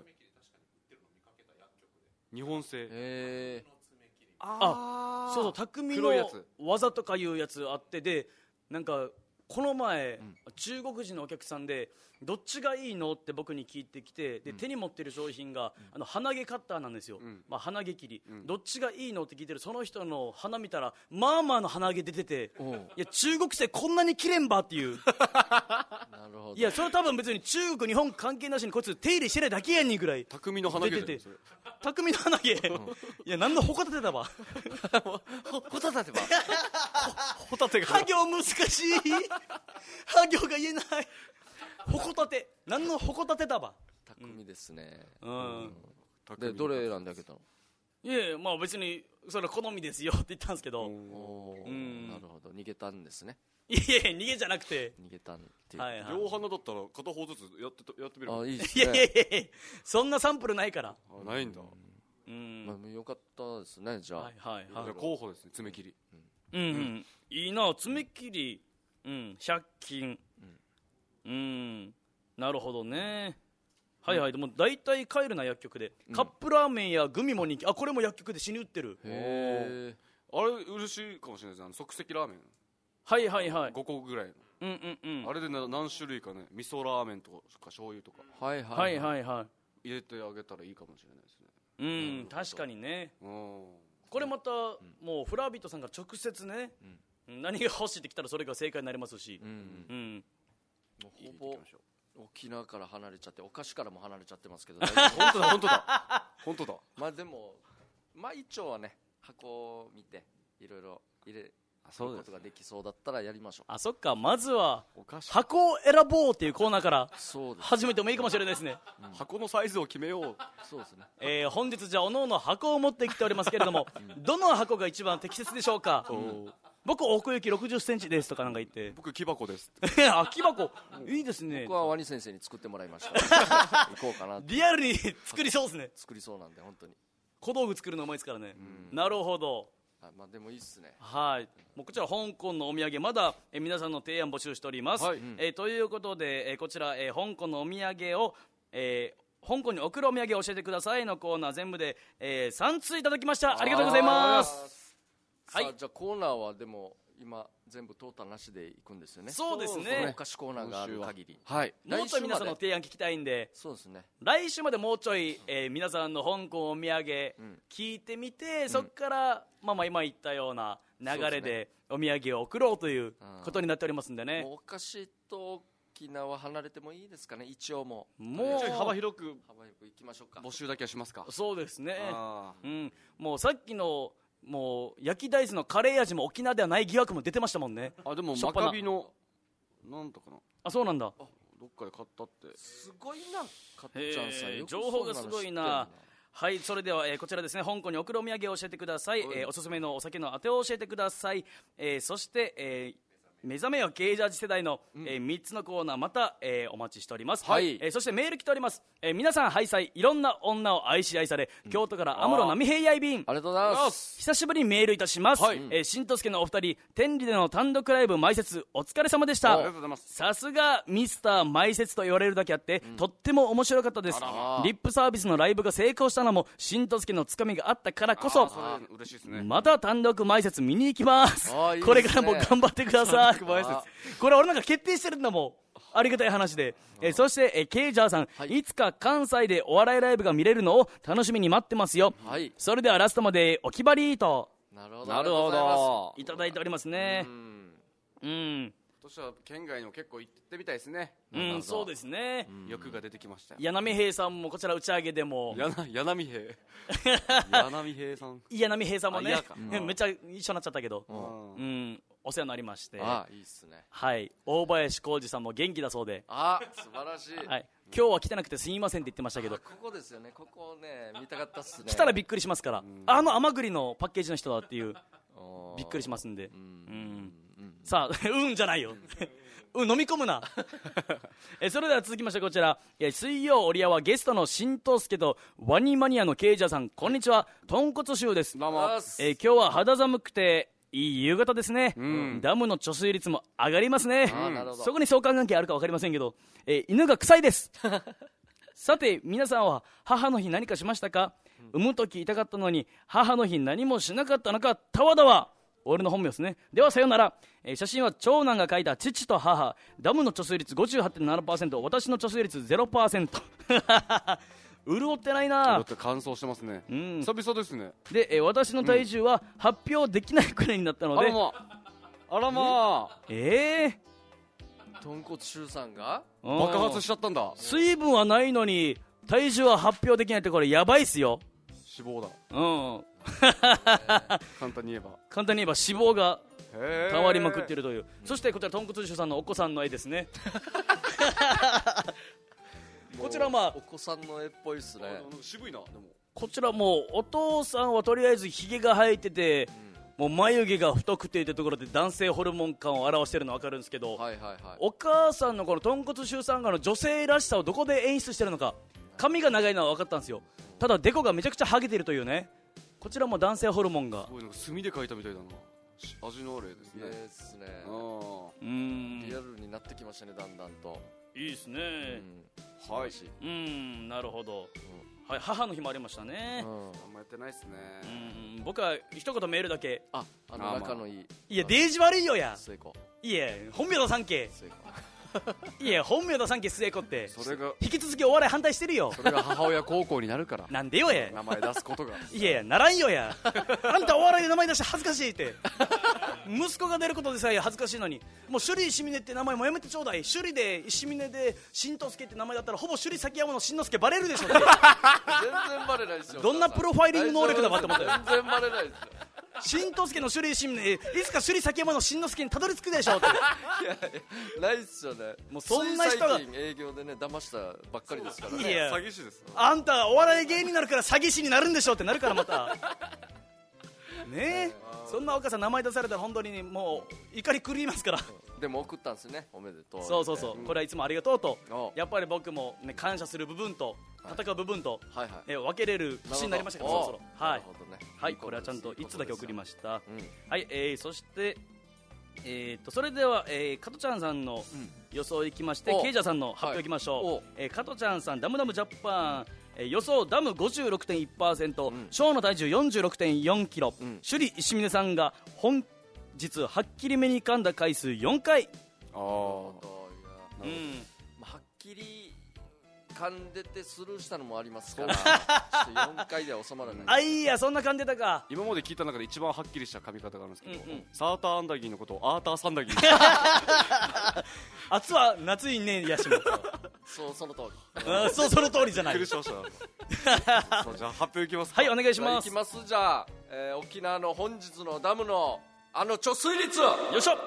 日本製。 そうそう、匠の技とかいうやつあってで、なんかこの前、中国人のお客さんでどっちがいいのって僕に聞いてきて、で手に持ってる商品が鼻毛カッターなんですよ。鼻毛切り、どっちがいいのって聞いてるその人の鼻見たらまあまあの鼻毛出てて、いや中国製こんなに切れんばっていうなるほど。 いやそれ多分別に中国日本関係なしにこいつ手入れしてないだけやんにぐらい匠の鼻毛出てて、匠の鼻毛いや何のほこたてだわホタテばホタテがは行難しいは行が言えないほこたて何のほこたてだわ。 匠ですね。 でどれ選んであげたの。 いやいや、まあ別にそれ好みですよって言ったんですけど、 なるほど。逃げたんですね。 いやいや逃げじゃなくて逃げたんっていう、 両鼻だったら片方ずつやってみる。 いいですね。 いやいやいやそんなサンプルないから。 ないんだ。 よかったですね。じゃあ、 じゃあ候補ですね。爪切り。 いいな爪切り、100均、なるほどね。はいはい。でも大体買えるな薬局で、カップラーメンやグミも人気。これも薬局で死に売ってる。 あれ嬉しいかもしれないです。即席ラーメン。 はいはいはい。 5個ぐらいの。あれで何種類かね、味噌ラーメンとか醤油とか。 はいはいはい。 入れてあげたらいいかもしれないですね。 確かにね。これまたもうフラービットさんが直接ね、何が欲しいってきたらそれが正解になりますし。 ほぼ沖縄から離れちゃってお菓子からも離れちゃってますけど本当だまあでも一応はね箱を見ていろいろ入れることができそうだったらやりましょう。 そっか。まずは箱を選ぼうっていうコーナーから始めてもいいかもしれないですね。 箱のサイズを決めよう。 そうですね。 本日じゃあおのおの箱を持ってきておりますけれどもどの箱が一番適切でしょうか。僕奥行き60センチですとかなんか言って、 僕木箱です木箱いいですね。 僕はワニ先生に作ってもらいました行こうかな。 リアルに作りそうですね。 作りそうなんで本当に小道具作るのうまいですからね。なるほど。 まあでもいいっすね。 はい。もうこちら香港のお土産まだ皆さんの提案募集しております。 はいということで、こちら、香港のお土産を、香港に送るお土産を教えてくださいのコーナー全部で、3通いただきました。ありがとうございます。 はい。じゃあコーナーはでも今全部トータルなしでいくんですよね。 そうですね。 お菓子コーナーがある限り。 はい。 もうちょい皆さんの提案聞きたいんで、 そうですね。 来週までもうちょい、皆さんの香港お土産聞いてみて、そこからまあ今言ったような流れでお土産を送ろうということになっておりますんでね。 お菓子と沖縄離れてもいいですかね。一応もう幅広くいきましょうか。 募集だけはしますか。 そうですね。もうさっきのもう焼き大豆のカレー味も沖縄ではない疑惑も出てましたもんね。 でもマカビのなんとかな。 そうなんだ。 どっかで買ったって。 すごいな、かっちゃんさん。よく情報がすごいな。はい、それでは、こちらですね、香港に送るお土産を教えてください。おすすめのお酒のあてを教えてください。そして、目覚めよケージャージ世代の、3つのコーナーまた、お待ちしております。はい。そしてメール来ております。皆さんハイサイ、いろんな女を愛し愛され、京都からアムロ波平やいびん。 ありがとうございます。 久しぶりにメールいたします。しんとすけのお二人、天理での単独ライブ埋設お疲れ様でした。 ありがとうございます。 さすがミスター埋設と言われるだけあって、とっても面白かったです。リップサービスのライブが成功したのもしんとすけのつかみがあったからこそ、 嬉しいですね。 また単独埋設見に行きます。これからも頑張ってください。これ俺なんか決定してるんだもん。ありがたい話で。そして、ケイジャーさん、いつか関西でお笑いライブが見れるのを楽しみに待ってますよ。それではラストまでお決まりと。 なるほど。いただいておりますね。 今年は県外にも結構行ってみたいですね。 そうですね。 欲が出てきました。 柳平さんもこちら打ち上げでも。 柳平さん。 柳平さんもね、めっちゃ一緒になっちゃったけど。お世話になりまして。 いいっすね。 はい。大林浩二さんも元気だそうで。 素晴らしい。 はい。今日は来てなくてすみませんって言ってましたけど。 ここですよね。ここね、見たかったっすね。 来たらびっくりしますから。甘栗のパッケージの人だっていう。びっくりしますんで。さあ、じゃないよ。飲み込むな。それでは続きましてこちら、水曜オリアはゲストのしんとすけとワニマニアのケイジャーさん、こんにちは。豚骨臭です。 どうも。 今日は肌寒くていい夕方ですね。ダムの貯水率も上がりますね。そこに相関関係あるか分かりませんけど、犬が臭いです。さて皆さんは母の日何かしましたか？産むとき痛かったのに母の日何もしなかったのか、たわだわ。俺の本名ですね。ではさよなら。写真は長男が書いた父と母。ダムの貯水率 58.7%、 私の貯水率 0%。 潤ってないな。 潤って乾燥してますね。久々ですね。 で、私の体重は発表できないくらいになったので、 あらまあ。 豚骨臭さんが爆発しちゃったんだ。 水分はないのに体重は発表できないって、これやばいっすよ。 脂肪だ。簡単に言えば脂肪が変わりまくっているという。そしてこちら豚骨臭さんのお子さんの絵ですね。こちらお子さんの絵っぽいっすね。 渋いな。でもこちらもうお父さんはとりあえずひげが生えてて、もう眉毛が太くているところで男性ホルモン感を表しているの分かるんですけど、お母さんのこの豚骨臭さんがの女性らしさをどこで演出してるのか。髪が長いのは分かったんですよ。ただデコがめちゃくちゃハゲているというね。こちらも男性ホルモンがすごい、なんか墨で描いたみたいだな。味のある絵ですね。 いいですね。リアルになってきましたね、だんだんと。 いいですね。 はい。 なるほど。はい、母の日もありましたね。 あんまやってないですね。 僕は一言メールだけ。 仲のいい。 いや、デージ悪いよや。 末子。 いや、本名の三家。いや、本名の三家末子って。 それが引き続きお笑い反対してるよ。 それが母親孝行になるから。 なんでよや。 名前出すことが。 いや、ならんよや。あんたお笑いで名前出して恥ずかしいって。息子が出ることでさえ恥ずかしいのに、もう首里石峰って名前もやめてちょうだい。首里で石峰で新之助って名前だったらほぼ首里崎山の新之助バレるでしょって。 全然バレないですよ。 どんなプロファイリング能力だばって思ったよ。 全然バレないですよ。 新之助の首里石峰、いつか首里崎山の新之助にたどり着くでしょって。 いやないっすよね。 もうそんな人が最近営業でね騙したばっかりですからね。 いや、 詐欺師です。 あんたお笑い芸人になるから詐欺師になるんでしょってなるからまた。 ねそんなお母さん名前出されたら本当にもう怒り狂いますから。 でも送ったんですね、おめでとう。 そうそうそう、これはいつもありがとうと、やっぱり僕も、ね、感謝する部分と戦う部分と、分けれる節になりましたから、そろそろ、はい、はい、これはちゃんと1通だけ送りました。はい、そしてそれでは、加トちゃんさんの予想いきまして、ケイジャーさんの発表いきましょう。加トちゃんさん、ダムダムジャパン、予想ダム 56.1%、ショーの体重 46.4 キロ、首里石峰さんが本日はっきりめに噛んだ回数4回。 はっきり噛んでてスルーしたのもありますから4回では収まらない。 あ、いや、そんな噛んでたか。 今まで聞いた中で一番はっきりした噛み方があるんですけど、サーターアンダギーのことをアーターサンダギー夏は夏いねやしもそう、その通りそう、その通りじゃない。 苦しましたそう、じゃあ発表いきますか。 はい、お願いします。 いきます。じゃあ、沖縄の本日のダムの貯水率、 よいしょ、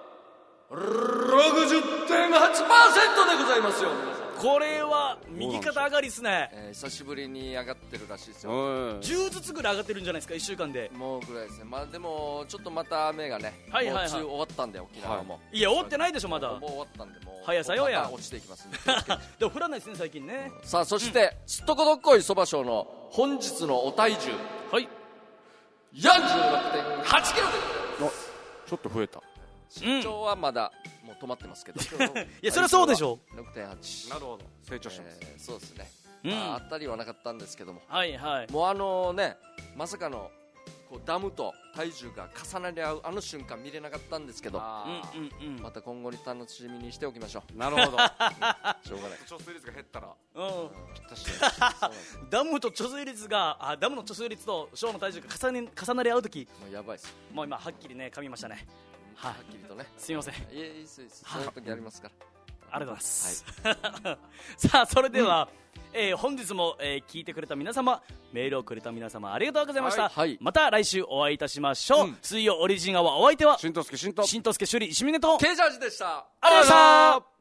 60.8% でございますよ。 これは右肩上がりですね。 久しぶりに上がってるらしいですよ。 10ずつぐらい上がってるんじゃないですか、1週間で。 もうぐらいですね。まあでもちょっとまた雨がね、もう梅雨終わったんで、沖縄も。 いや、終わってないでしょ、まだ。 もう終わったんで、もう早さよや、 また落ちていきますんででも降らないですね、最近ね。 さあ、そしてすっとこどっこいそば賞の本日のお体重、 はい、 46.8 キロでございます。 ちょっと増えた。 身長はまだもう止まってますけど、 いや、それはそうでしょ。 6.8。 なるほど、成長します。 そうですね。あったりはなかったんですけども、 はいはい、 もうね、まさかのこうダムと体重が重なり合う瞬間見れなかったんですけど、また今後に楽しみにしておきましょう。 なるほどしょうがない。 貯水率が減ったらぴったしダムと貯水率が、ダムの貯水率とショーの体重が重なり合うとき、 もうやばいっす。 もう今はっきりね噛みましたね。 はっきりとね。 すみません。 いえ、いいっす、いいっす。そういう時ありますから。 ありがとうございます。さあ、それでは本日も聞いてくれた皆様、メールをくれた皆様、ありがとうございました。また来週お会いいたしましょう。水曜オリジンアワー、お相手は新藤助、 首里石峰とケイジャージでした。 ありがとうございました。